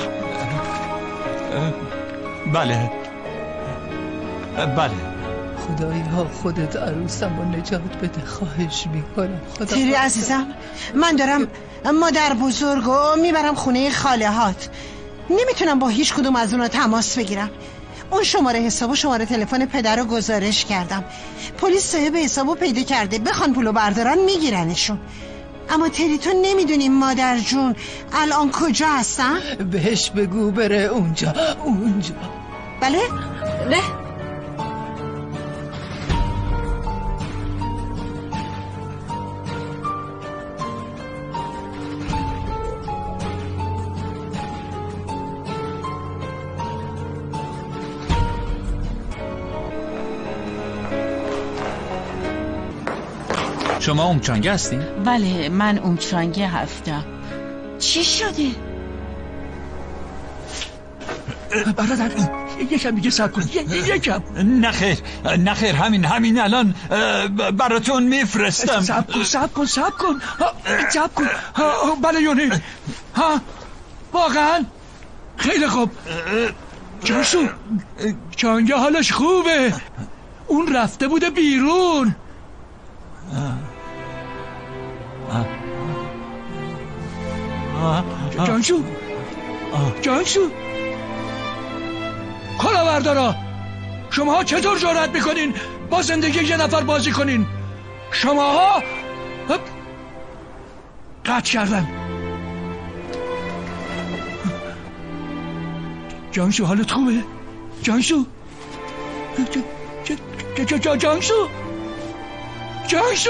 بله بله. خدایا خودت عروسم رو نجات بده، خواهش میکنم. خدا تیری عزیزم، من دارم مادر بزرگو میبرم خونه خاله هات. نمیتونم با هیچ کدوم از اونا تماس بگیرم. اون شماره حساب و شماره تلفن پدر رو گزارش کردم. پلیس صاحب حسابو پیدا کرده، بخوان پولو بردارن میگیرنشون. اما تری تو نمیدونیم مادر جون الان کجا هستن؟ بهش بگو بره اونجا اونجا. بله؟ نه شما اومچانگه هستین؟ بله من اومچانگه هستم. چی شده؟ برادر یکم دیگه صبر کن. یکم. نخیر نخیر همین همین الان براتون میفرستم. صبر کن صبر کن صبر کن صبر کن. بله یونی. ها واقعا خیلی خوب. جانسو چانگه حالش خوبه. اون رفته بوده بیرون. جانسو جانسو کلاهبردارا، شماها چطور جرأت میکنین با زندگی یه نفر بازی کنین؟ شماها قطع کردن. جانسو حالت خوبه؟ جانسو جانسو جانسو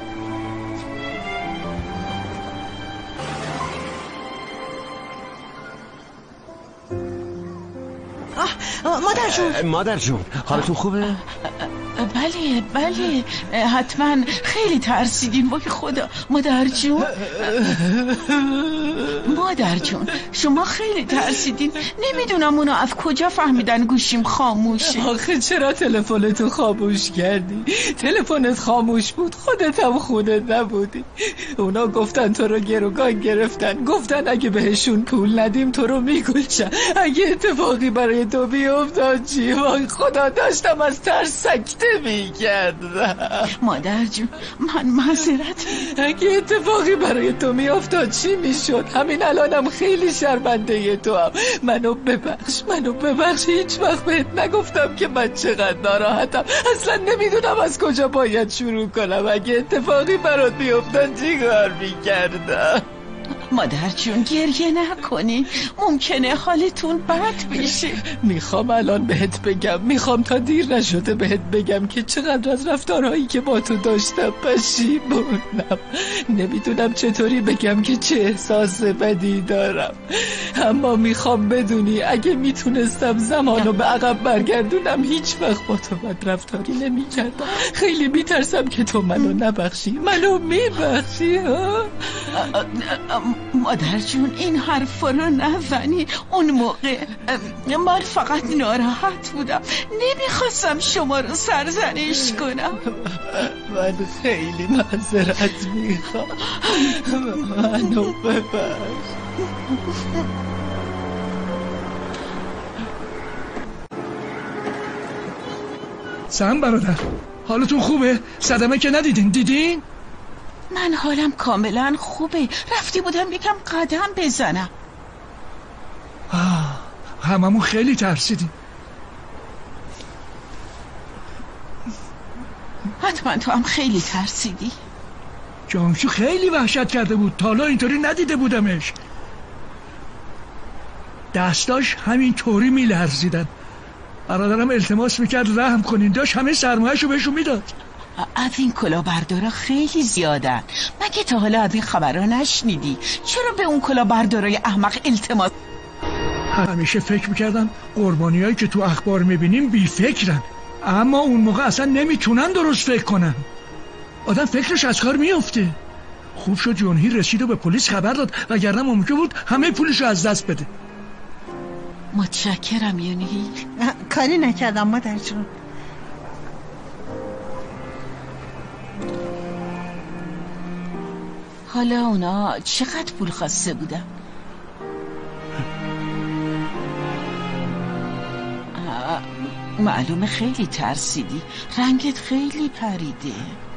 مادر جون مادر جون حالتون خوبه؟ بله بله حتما. خیلی ترسیدین وای خدا. مادر جون مادر جون شما خیلی ترسیدین. نمیدونم اونا از کجا فهمیدن گوشیم خاموشه. آخه چرا تلفنتو خاموش کردی؟ تلفنت خاموش بود، خودت هم خودت نبودی. اونا گفتن تو رو گروگان گرفتن، گفتن اگه بهشون پول ندیم تو رو میکشن. اگه اتفاقی برای تو بیفتاد چی؟ وای خدا داشتم از ترس سکته میکردم. مادر جون من معذرت. اگه اتفاقی برای تو میافتاد چی میشد؟ همین الانم خیلی شرمنده تو هم. منو ببخش منو ببخش. هیچ وقت بهت نگفتم که من چقدر ناراحتم. اصلا نمیدونم از کجا باید شروع کنم. اگه اتفاقی برات میافتاد چی کار میکردم؟ مادر جون گریه نکنی، ممکنه حالتون بد بشه. میخوام الان بهت بگم، میخوام تا دیر نشده بهت بگم که چقدر از رفتارهایی که با تو داشتم پشیمونم. نمیدونم چطوری بگم که چه احساس بدی دارم، اما میخوام بدونی اگه میتونستم زمانو به عقب برگردونم هیچ وقت با تو بد رفتاری نمیکردم. خیلی میترسم که تو منو نبخشی. منو میبخشی ها؟ مادر جون این حرفا رو نزنی. اون موقع من فقط ناراحت بودم، نمیخواستم شما رو سرزنش کنم. من خیلی معذرت میخوام، منو ببخش. سلام برادر، حالتون خوبه؟ صدمه که ندیدین؟ دیدین؟ من حالم کاملا خوبه، رفتی بودم یکم قدم بزنم. آه، هممون خیلی ترسیدیم. حتما تو هم خیلی ترسیدی. جانشو خیلی وحشت کرده بود، تا حالا اینطوری ندیده بودمش. دستاش همین طوری میلرزیدن. برادرم التماس میکرد رحم کنین، داشت همه سرمایه‌شو بهشون میداد. از این کلاهبردارا خیلی زیادن. مگه تا حالا از این خبرها نشنیدی؟ چرا به اون کلاهبردارای احمق التماس؟ همیشه فکر میکردن قربانیایی که تو اخبار میبینیم بی فکرن، اما اون موقع اصلا نمیتونن درست فکر کنن. آدم فکرش از کار میفته. خوب شد جونهی رسید و به پلیس خبر داد، وگرنه ممکن بود همه پولشو از دست بده. متشکرم یونهی. کاری نکردم مادر جون. حالا اونا چقدر پول خواسته بودن؟ معلومه خیلی ترسیدی، رنگت خیلی پریده.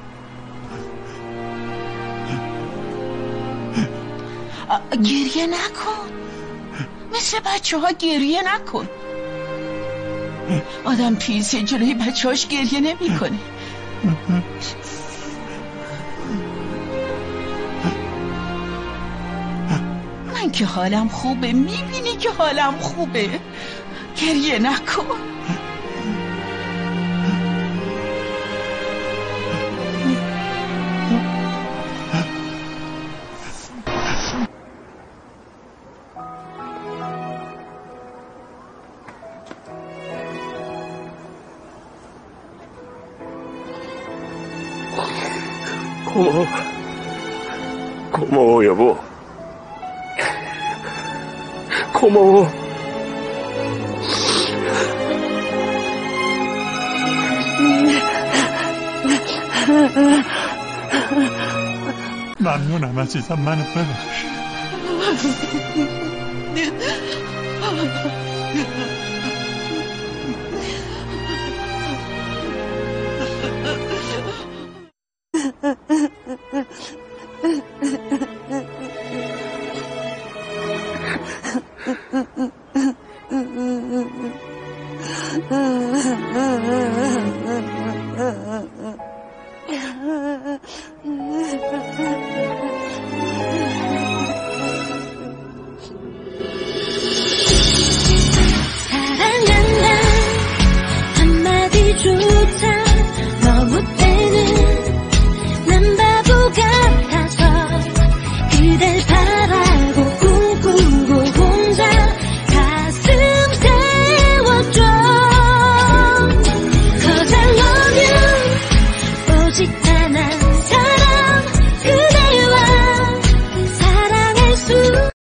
گریه نکن، مثل بچه ها گریه نکن. آدم پیسه جلوی بچه هاش گریه نمی کنه. من که حالم خوبه، میبینی که حالم خوبه. گریه نکن. 고마워. 고마워, 여보. 고마워. ممنونم عزیزم، منو ببخش.